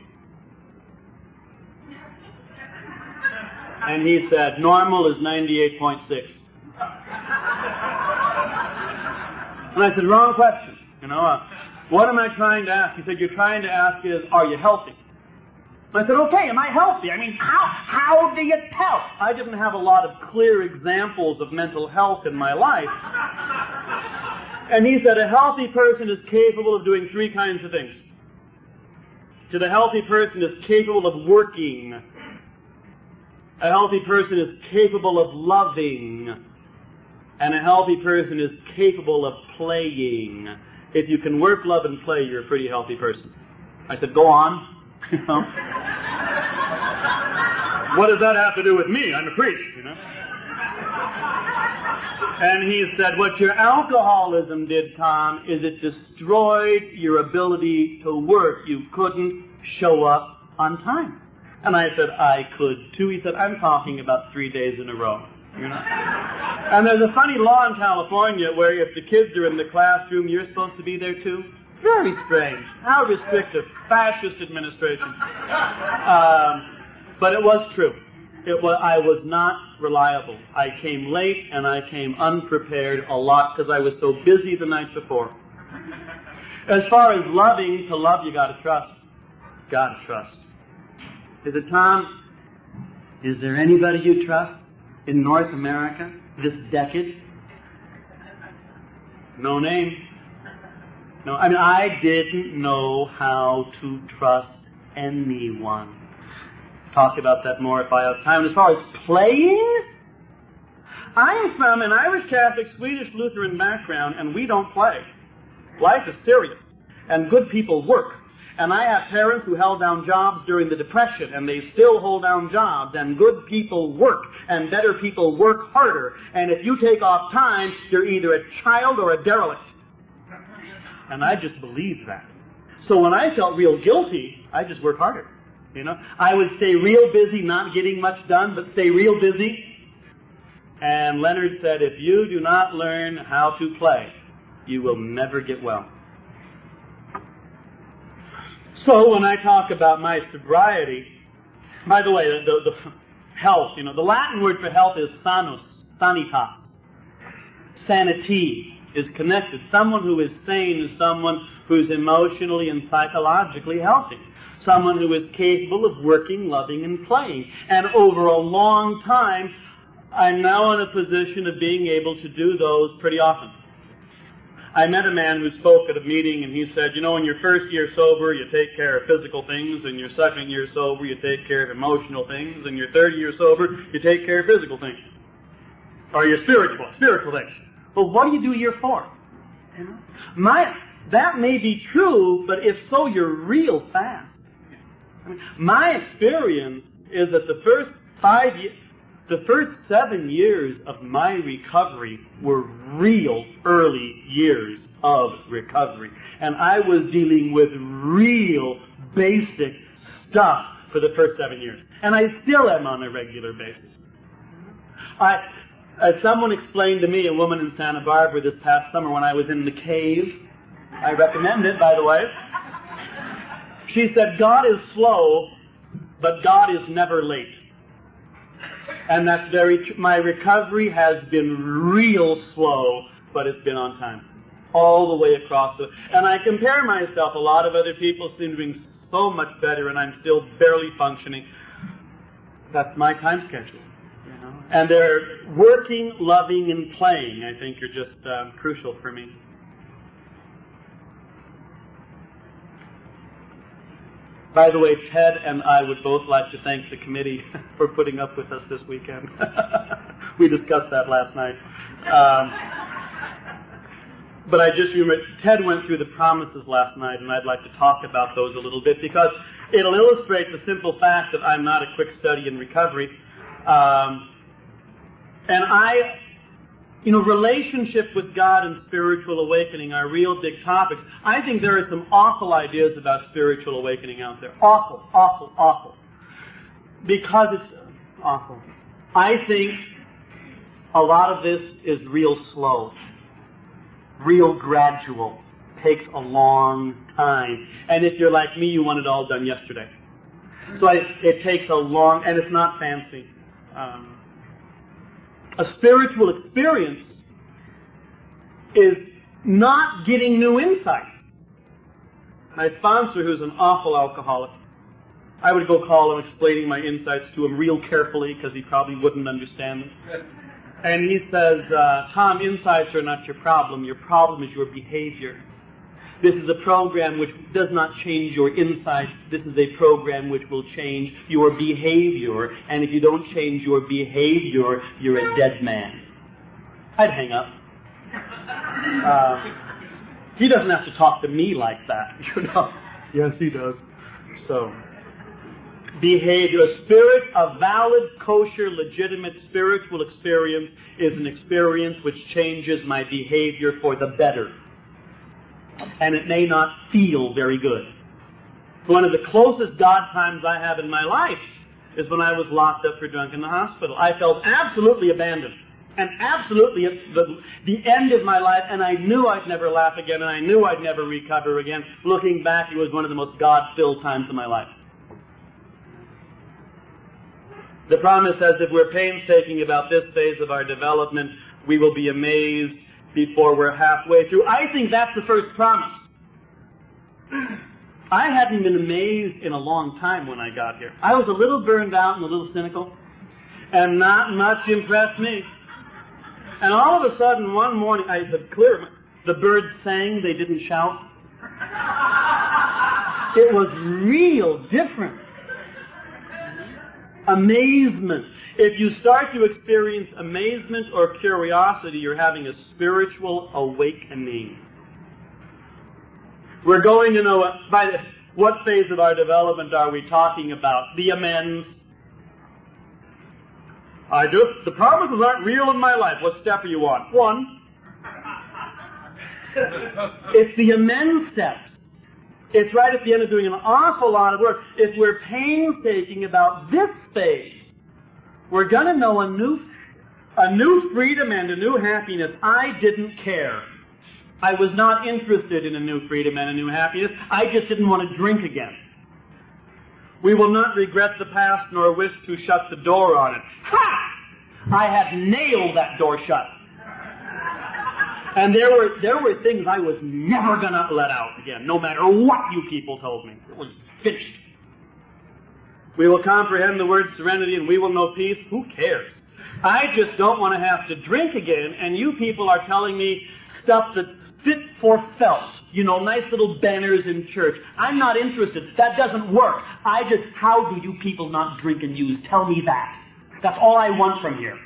And he said, "Normal is ninety-eight point six. And I said, "Wrong question. You know, uh, what am I trying to ask?" He said, "You're trying to ask is, are you healthy?" I said, "Okay, am I healthy? I mean, how how do you tell?" I didn't have a lot of clear examples of mental health in my life. And he said, "A healthy person is capable of doing three kinds of things. So the healthy person is capable of working. A healthy person is capable of loving. And a healthy person is capable of playing. If you can work, love, and play, you're a pretty healthy person." I said, "Go on." You know? What does that have to do with me? I'm a priest, you know. And he said, "What your alcoholism did, Tom, is it destroyed your ability to work. You couldn't show up on time." And I said, "I could too." He said, "I'm talking about three days in a row. You know? And there's a funny law in California where if the kids are in the classroom, you're supposed to be there too. Very strange. How restrictive. Fascist administration. Um, but it was true. It was, I was not reliable. I came late and I came unprepared a lot because I was so busy the night before. As far as loving, to love you gotta trust. Gotta trust. Is it, Tom? Is there anybody you trust in North America this decade? No name. No, I mean, I didn't know how to trust anyone. Talk about that more if I have time. As far as playing, I'm from an Irish Catholic, Swedish Lutheran background, and we don't play. Life is serious, and good people work. And I have parents who held down jobs during the Depression, and they still hold down jobs, and good people work, and better people work harder. And if you take off time, you're either a child or a derelict. And I just believed that. So when I felt real guilty, I just worked harder. You know, I would stay real busy, not getting much done, but stay real busy. And Leonard said, "If you do not learn how to play, you will never get well." So when I talk about my sobriety, by the way, the, the, the health, you know, the Latin word for health is sanus, sanitas. Sanity is connected. Someone who is sane is someone who's emotionally and psychologically healthy. Someone who is capable of working, loving, and playing. And over a long time, I'm now in a position of being able to do those pretty often. I met a man who spoke at a meeting, and he said, "You know, in your first year sober, you take care of physical things. In your second year sober, you take care of emotional things. In your third year sober, you take care of physical things. Or your spiritual, spiritual things. Well, what do you do year four?" You know? My, that may be true, but if so, you're real fast. I mean, my experience is that the first five years, the first seven years of my recovery were real early years of recovery. And I was dealing with real basic stuff for the first seven years. And I still am on a regular basis. I, as someone explained to me, a woman in Santa Barbara this past summer when I was in the cave, I recommend it, by the way. She said, God is slow, but God is never late. And that's very true. My recovery has been real slow, but it's been on time. All the way across the... And I compare myself. A lot of other people seem to be doing so much better, and I'm still barely functioning. That's my time schedule. You know? And they're working, loving, and playing, I think, are just um, crucial for me. By the way, Ted and I would both like to thank the committee for putting up with us this weekend. We discussed that last night. Um, but I just remember, Ted went through the promises last night, and I'd like to talk about those a little bit because it'll illustrate the simple fact that I'm not a quick study in recovery. Um, and I... You know, relationship with God and spiritual awakening are real big topics. I think there are some awful ideas about spiritual awakening out there. Awful, awful, awful. Because it's awful. I think a lot of this is real slow, real gradual, takes a long time. And if you're like me, you want it all done yesterday. So I, it takes a long, and it's not fancy. Um, A spiritual experience is not getting new insight. My sponsor, who's an awful alcoholic, I would go call him explaining my insights to him real carefully because he probably wouldn't understand them. And he says, uh, Tom, insights are not your problem. Your problem is your behavior. This is a program which does not change your insights. This is a program which will change your behavior. And if you don't change your behavior, you're a dead man. I'd hang up. Uh, he doesn't have to talk to me like that, you know. Yes, he does. So, behavior, a spirit, a valid, kosher, legitimate spiritual experience is an experience which changes my behavior for the better. And it may not feel very good. One of the closest God times I have in my life is when I was locked up for drunk in the hospital. I felt absolutely abandoned and absolutely at the, the end of my life, and I knew I'd never laugh again, and I knew I'd never recover again. Looking back, it was one of the most God-filled times of my life. The promise says if we're painstaking about this phase of our development, we will be amazed before we're halfway through. I think that's the first promise. I hadn't been amazed in a long time when I got here. I was a little burned out and a little cynical, and not much impressed me. And all of a sudden, one morning, I said, clear, the birds sang, they didn't shout. It was real different. Amazement. If you start to experience amazement or curiosity, you're having a spiritual awakening. We're going to know, by the, what phase of our development are we talking about? The amends. I just, the promises aren't real in my life. What step are you on? One. It's the amends step. It's right at the end of doing an awful lot of work. If we're painstaking about this phase, we're going to know a new, a new freedom and a new happiness. I didn't care. I was not interested in a new freedom and a new happiness. I just didn't want to drink again. We will not regret the past nor wish to shut the door on it. Ha! I had nailed that door shut. And there were there were things I was never going to let out again, no matter what you people told me. It was finished. We will comprehend the word serenity and we will know peace. Who cares? I just don't want to have to drink again, and you people are telling me stuff that's fit for felt. You know, nice little banners in church. I'm not interested. That doesn't work. I just, how do you people not drink and use? Tell me that. That's all I want from here.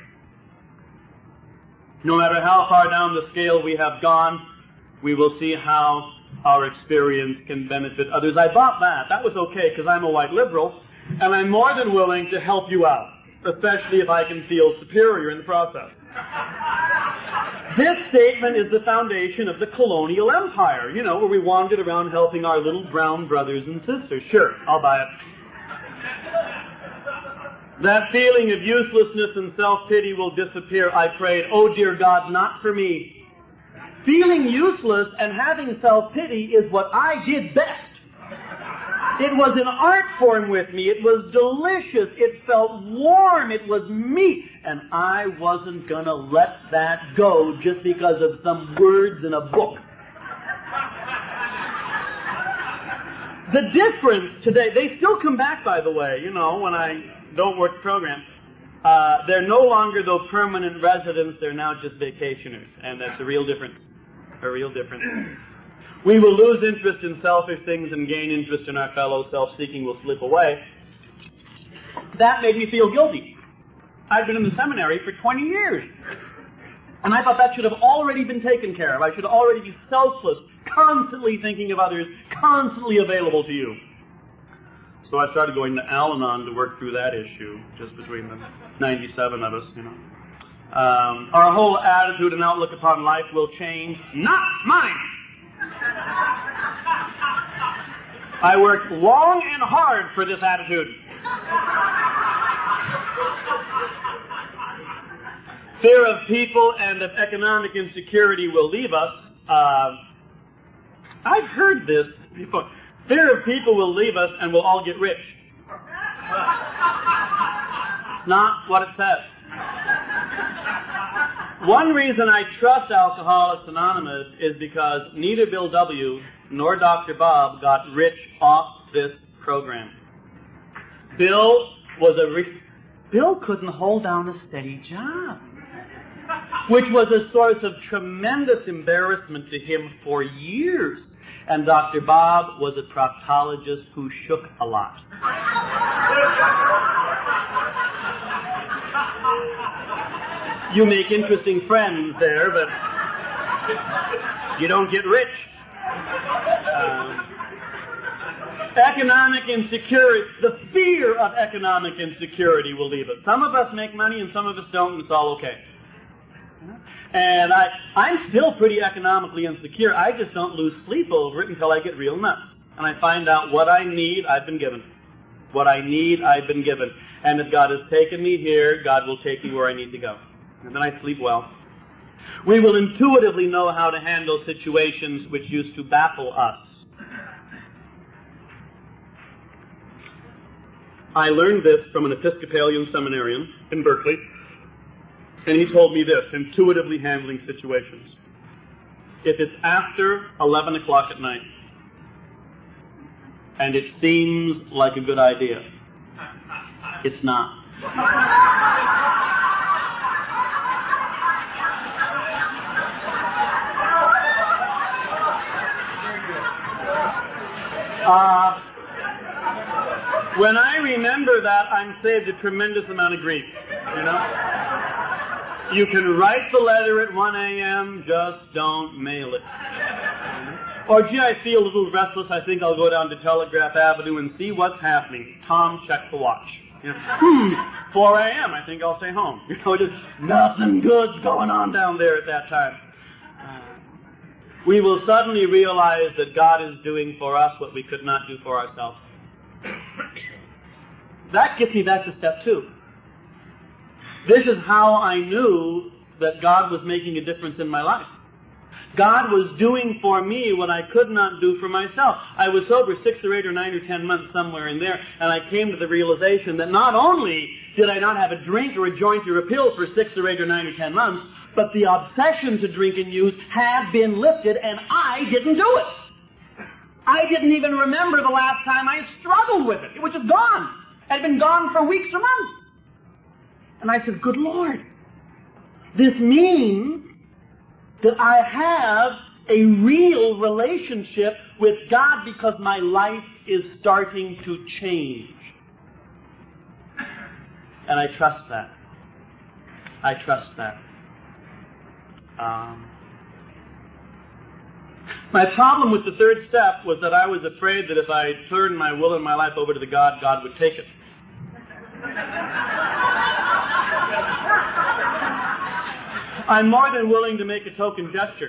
No matter how far down the scale we have gone, we will see how our experience can benefit others. I bought that. That was okay because I'm a white liberal, and I'm more than willing to help you out, especially if I can feel superior in the process. This statement is the foundation of the colonial empire, you know, where we wandered around helping our little brown brothers and sisters. Sure, I'll buy it. That feeling of uselessness and self-pity will disappear, I prayed. Oh, dear God, not for me. Feeling useless and having self-pity is what I did best. It was an art form with me. It was delicious. It felt warm. It was meat. And I wasn't going to let that go just because of some words in a book. The difference today, they still come back, by the way, you know, when I don't work the program. Uh, they're no longer, though, permanent residents. They're now just vacationers. And that's a real difference. A real difference. We will lose interest in selfish things and gain interest in our fellow. Self-seeking will slip away. That made me feel guilty. I'd been in the seminary for twenty years. And I thought that should have already been taken care of. I should already be selfless, constantly thinking of others, constantly available to you. So I started going to Al-Anon to work through that issue, just between the ninety-seven of us, you know. Um, our whole attitude and outlook upon life will change. Not mine! I worked long and hard for this attitude. Fear of people and of economic insecurity will leave us. Uh, I've heard this before. Fear of people will leave us and we'll all get rich. It's not what it says. One reason I trust Alcoholics Anonymous is because neither Bill W. nor Doctor Bob got rich off this program. Bill was a re- Bill couldn't hold down a steady job, which was a source of tremendous embarrassment to him for years. And Doctor Bob was a proctologist who shook a lot. You make interesting friends there, but you don't get rich. Um, economic insecurity, the fear of economic insecurity will leave us. Some of us make money and some of us don't, and it's all okay. And I, I'm still pretty economically insecure. I just don't lose sleep over it until I get real nuts. And I find out what I need, I've been given. What I need, I've been given. And if God has taken me here, God will take me where I need to go. And then I sleep well. We will intuitively know how to handle situations which used to baffle us. I learned this from an Episcopalian seminarian in Berkeley. And he told me this, intuitively handling situations. If it's after eleven o'clock at night, and it seems like a good idea, it's not. Uh, when I remember that, I'm saved a tremendous amount of grief, you know? You can write the letter at one a.m., just don't mail it. Or, gee, I feel a little restless, I think I'll go down to Telegraph Avenue and see what's happening. Tom, check the watch. You know, hmm, four a.m., I think I'll stay home. You know, just nothing good's going on down there at that time. Uh, we will suddenly realize that God is doing for us what we could not do for ourselves. That gets me back to step two. This is how I knew that God was making a difference in my life. God was doing for me what I could not do for myself. I was sober six or eight or nine or ten months, somewhere in there, and I came to the realization that not only did I not have a drink or a joint or a pill for six or eight or nine or ten months, but the obsession to drink and use had been lifted, and I didn't do it. I didn't even remember the last time I struggled with it. It was just gone. It had been gone for weeks or months. And I said, good Lord, this means that I have a real relationship with God because my life is starting to change. And I trust that. I trust that. Um, my problem with the third step was that I was afraid that if I turned my will and my life over to the God, God would take it. I'm more than willing to make a token gesture.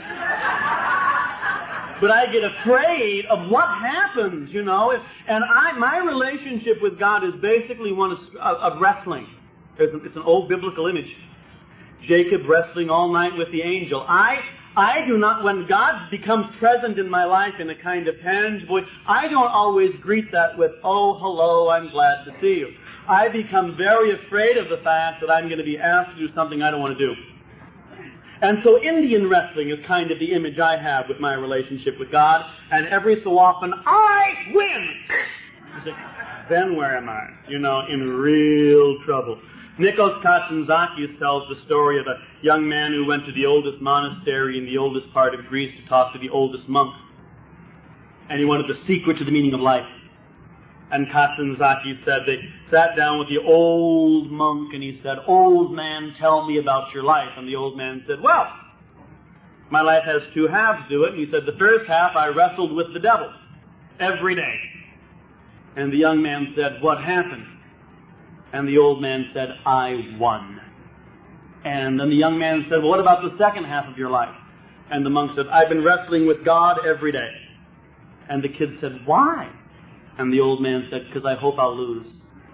But I get afraid of what happens, you know. If, and I, my relationship with God is basically one of, of wrestling. It's, it's an old biblical image. Jacob wrestling all night with the angel. I, I do not, when God becomes present in my life in a kind of tangible way, I don't always greet that with, oh, hello, I'm glad to see you. I become very afraid of the fact that I'm going to be asked to do something I don't want to do. And so Indian wrestling is kind of the image I have with my relationship with God, and every so often, I win! Then where am I? You know, in real trouble. Nikos Kazantzakis tells the story of a young man who went to the oldest monastery in the oldest part of Greece to talk to the oldest monk. And he wanted the secret to the meaning of life. And Kazantzakis said they sat down with the old monk and he said, old man, tell me about your life. And the old man said, well, my life has two halves to it. And he said, the first half I wrestled with the devil every day. And the young man said, what happened? And the old man said, I won. And then the young man said, well, what about the second half of your life? And the monk said, I've been wrestling with God every day. And the kid said, why? And the old man said, because I hope I'll lose.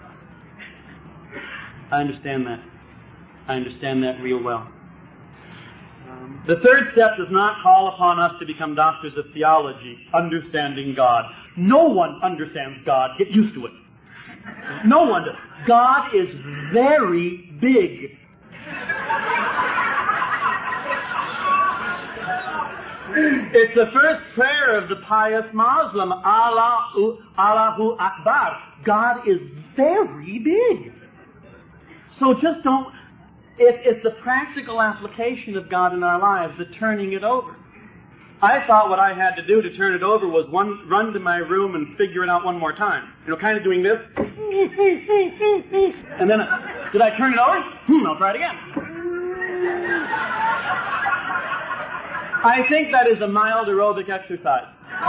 I understand that. I understand that real well. Um, the third step does not call upon us to become doctors of theology, understanding God. No one understands God. Get used to it. No one does. God is very big. It's the first prayer of the pious Muslim, Allahu, Allahu Akbar. God is very big. So just don't, it, it's the practical application of God in our lives, the turning it over. I thought what I had to do to turn it over was one, run to my room and figure it out one more time. You know, kind of doing this. And then, uh, did I turn it over? Hmm, I'll try it again. I think that is a mild aerobic exercise.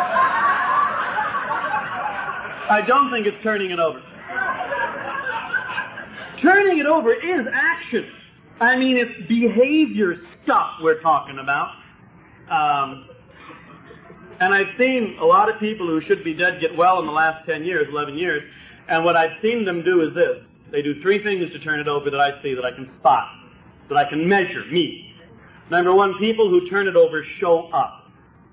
I don't think it's turning it over. Turning it over is action. I mean, it's behavior stuff we're talking about. Um, and I've seen a lot of people who should be dead get well in the last ten years, eleven years, and what I've seen them do is this. They do three things to turn it over that I see, that I can spot, that I can measure, me. Number one, people who turn it over show up.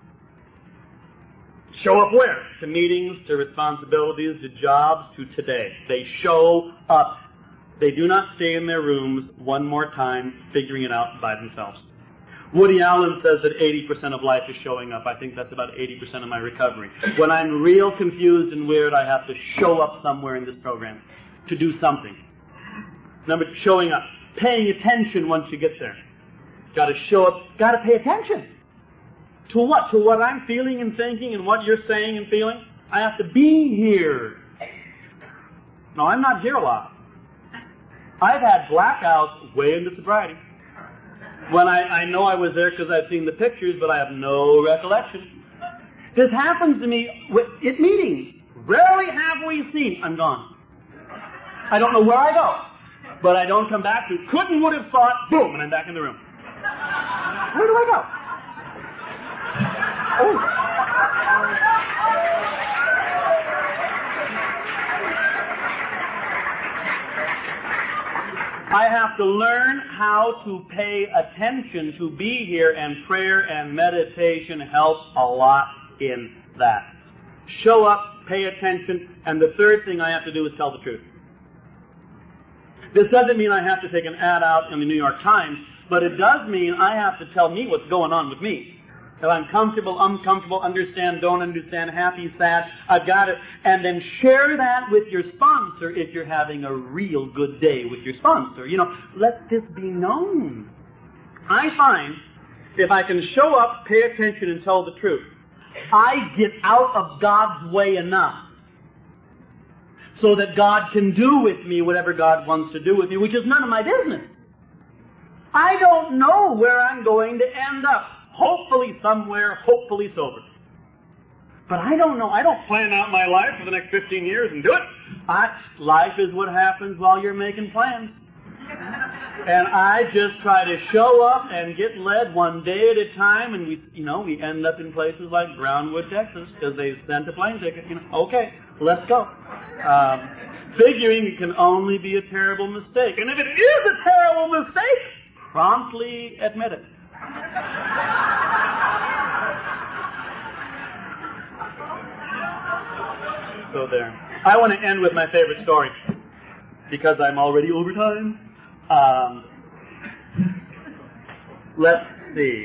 Show up where? To meetings, to responsibilities, to jobs, to today. They show up. They do not stay in their rooms one more time figuring it out by themselves. Woody Allen says that eighty percent of life is showing up. I think that's about eighty percent of my recovery. When I'm real confused and weird, I have to show up somewhere in this program to do something. Number two, showing up. Paying attention once you get there. Got to show up, got to pay attention. To what? To what I'm feeling and thinking and what you're saying and feeling? I have to be here. No, I'm not here a lot. I've had blackouts way into sobriety. When I, I know I was there because I've seen the pictures, but I have no recollection. This happens to me at meetings. Rarely have we seen. I'm gone. I don't know where I go, but I don't come back to. Couldn't, would have thought, boom, and I'm back in the room. Where do I go? Oh. I have to learn how to pay attention, to be here, and prayer and meditation helps a lot in that. Show up, pay attention, and the third thing I have to do is tell the truth. This doesn't mean I have to take an ad out in the New York Times, but it does mean I have to tell me what's going on with me. If I'm comfortable, uncomfortable, understand, don't understand, happy, sad, I've got it. And then share that with your sponsor if you're having a real good day with your sponsor. You know, let this be known. I find if I can show up, pay attention, and tell the truth, I get out of God's way enough so that God can do with me whatever God wants to do with me, which is none of my business. I don't know where I'm going to end up. Hopefully somewhere, hopefully sober. But I don't know. I don't plan out my life for the next fifteen years and do it. I, life is what happens while you're making plans. And I just try to show up and get led one day at a time, and we, you know, we end up in places like Brownwood, Texas, because they sent a plane ticket. You know, okay, let's go. Um, figuring it can only be a terrible mistake, and if it is a terrible mistake, promptly admit it. So there. I want to end with my favorite story, because I'm already over time. Um, let's see.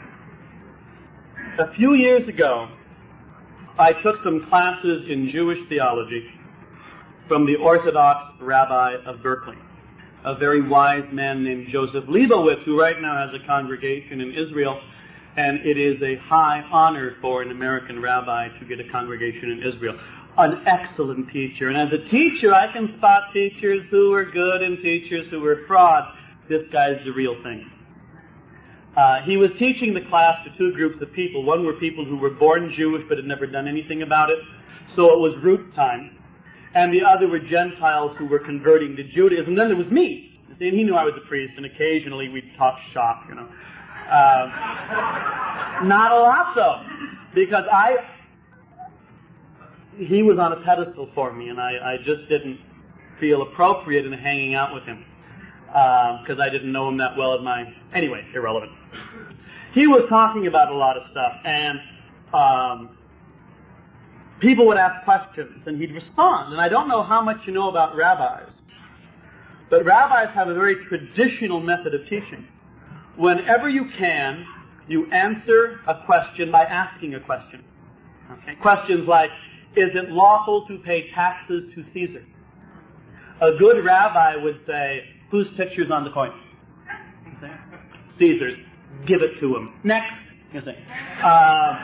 A few years ago, I took some classes in Jewish theology from the Orthodox rabbi of Berkeley, a very wise man named Joseph Leibowitz, who right now has a congregation in Israel, and it is a high honor for an American rabbi to get a congregation in Israel. An excellent teacher. And as a teacher, I can spot teachers who are good and teachers who are frauds. This guy's the real thing. Uh, he was teaching the class to two groups of people. One were people who were born Jewish but had never done anything about it, so it was root time. And the other were Gentiles who were converting to Judaism. And then there was me. See, and he knew I was a priest, and occasionally we'd talk shop, you know. Uh, not a lot, though, because I... he was on a pedestal for me, and I, I just didn't feel appropriate in hanging out with him, because uh, I didn't know him that well at my... Anyway, irrelevant. He was talking about a lot of stuff, and um, people would ask questions, and he'd respond. And I don't know how much you know about rabbis, but rabbis have a very traditional method of teaching. Whenever you can, you answer a question by asking a question. Okay? Questions like, is it lawful to pay taxes to Caesar? A good rabbi would say, whose picture's on the coin? Caesar's. Give it to him. Next. You say. Uh,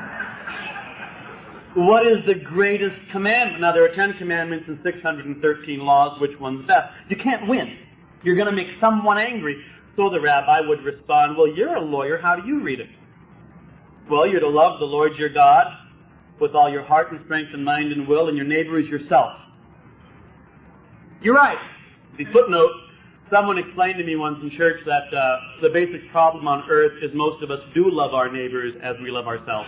what is the greatest commandment? Now, there are ten commandments and six hundred thirteen laws. Which one's best? You can't win. You're going to make someone angry. So the rabbi would respond, well, you're a lawyer. How do you read it? Well, you're to love the Lord your God with all your heart and strength and mind and will, and your neighbor is yourself. You're right. The footnote, someone explained to me once in church that uh, the basic problem on earth is most of us do love our neighbors as we love ourselves.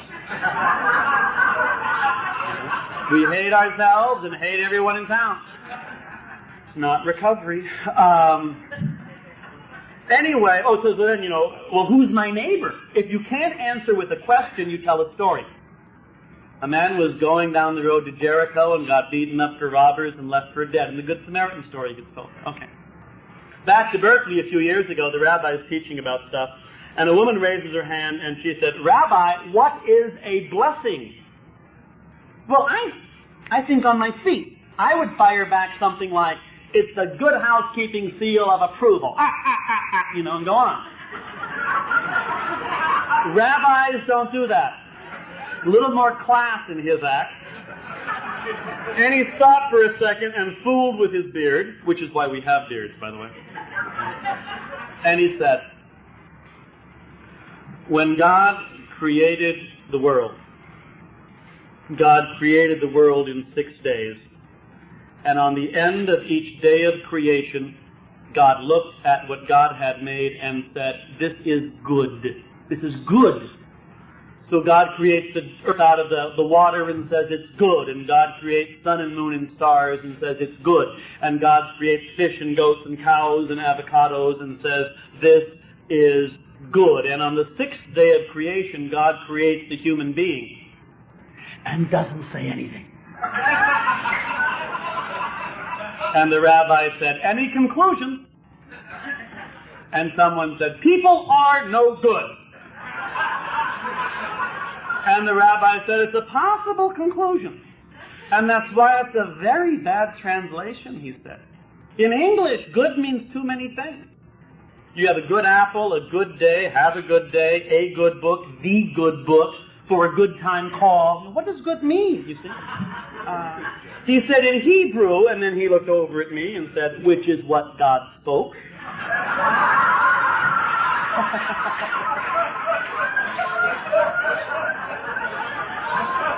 We hate ourselves and hate everyone in town. It's not recovery. Um, anyway, oh, so then, you know, well, who's my neighbor? If you can't answer with a question, you tell a story. A man was going down the road to Jericho and got beaten up for robbers and left for dead. And the Good Samaritan story gets told. Okay. Back to Berkeley a few years ago, the rabbi is teaching about stuff, and a woman raises her hand and she said, Rabbi, what is a blessing? Well, I, I think on my feet, I would fire back something like, it's the good housekeeping seal of approval. Ah, ah, ah, ah, you know, and go on. Rabbis don't do that. A little more class in his act. And he stopped for a second and fooled with his beard, which is why we have beards, by the way. And he said, when God created the world, God created the world in six days. And on the end of each day of creation, God looked at what God had made and said, this is good. This is good. So God creates the earth out of the, the water and says it's good. And God creates sun and moon and stars and says it's good. And God creates fish and goats and cows and avocados and says this is good. And on the sixth day of creation, God creates the human being and doesn't say anything. And the rabbi said, any conclusion? And someone said, people are no good. And the rabbi said, it's a possible conclusion. And that's why it's a very bad translation, he said. In English, good means too many things. You have a good apple, a good day, have a good day, a good book, the good book, for a good time call. What does good mean, you see? Uh, he said in Hebrew, and then he looked over at me and said, which is what God spoke.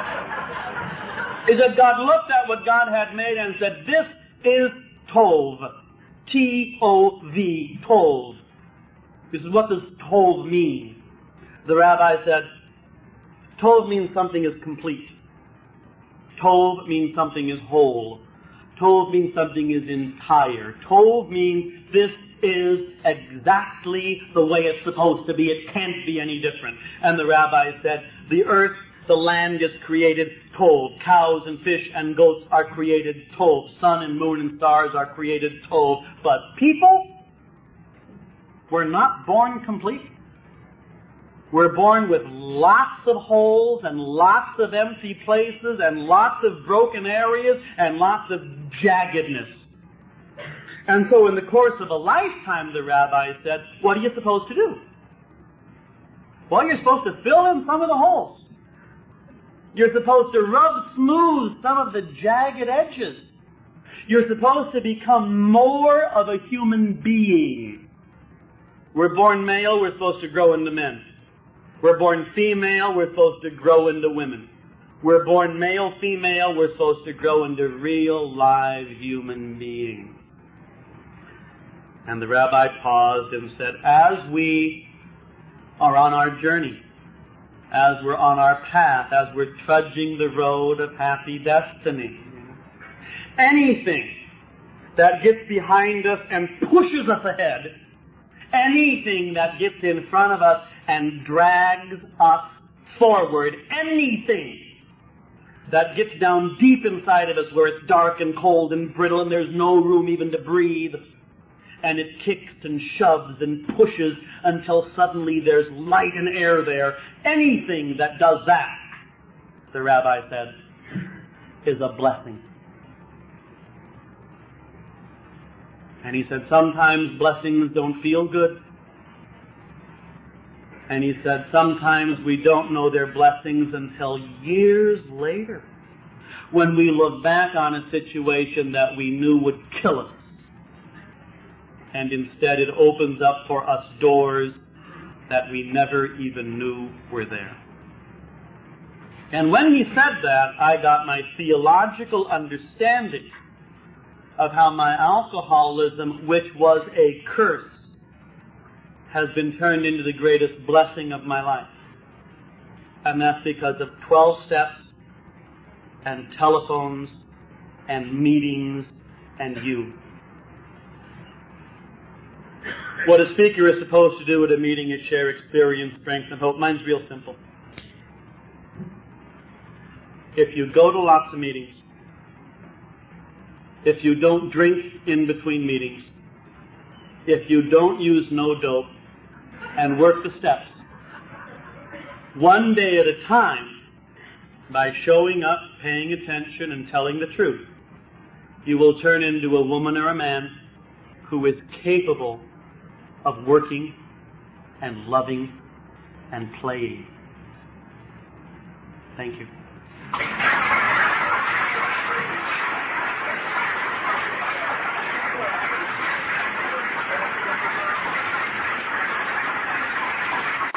Is that God looked at what God had made and said, this is Tov. T O V, tov. This is what does tov mean? The rabbi said, tov means something is complete. Tov means something is whole. Tov means something is entire. Tov means this is exactly the way it's supposed to be. It can't be any different. And the rabbi said, the earth, the land is created tov. Cows and fish and goats are created tov. Sun and moon and stars are created tov. But people were not born complete. We're born with lots of holes and lots of empty places and lots of broken areas and lots of jaggedness. And so in the course of a lifetime, the rabbi said, what are you supposed to do? Well, you're supposed to fill in some of the holes. You're supposed to rub smooth some of the jagged edges. You're supposed to become more of a human being. We're born male, we're supposed to grow into men. We're born female, we're supposed to grow into women. We're born male, female, we're supposed to grow into real, live human beings. And the rabbi paused and said, as we are on our journey, as we're on our path, as we're trudging the road of happy destiny, anything that gets behind us and pushes us ahead, anything that gets in front of us and drags us forward, anything that gets down deep inside of us where it's dark and cold and brittle and there's no room even to breathe, and it kicks and shoves and pushes until suddenly there's light and air there, anything that does that, the rabbi said, is a blessing. And he said, sometimes blessings don't feel good. And he said, sometimes we don't know they're blessings until years later, when we look back on a situation that we knew would kill us. And instead it opens up for us doors that we never even knew were there. And when he said that, I got my theological understanding of how my alcoholism, which was a curse, has been turned into the greatest blessing of my life. And that's because of twelve steps and telephones and meetings and you. What a speaker is supposed to do at a meeting is share experience, strength, and hope. Mine's real simple. If you go to lots of meetings, if you don't drink in between meetings, if you don't use no dope, and work the steps, one day at a time, by showing up, paying attention, and telling the truth, you will turn into a woman or a man who is capable of working and loving and playing. Thank you.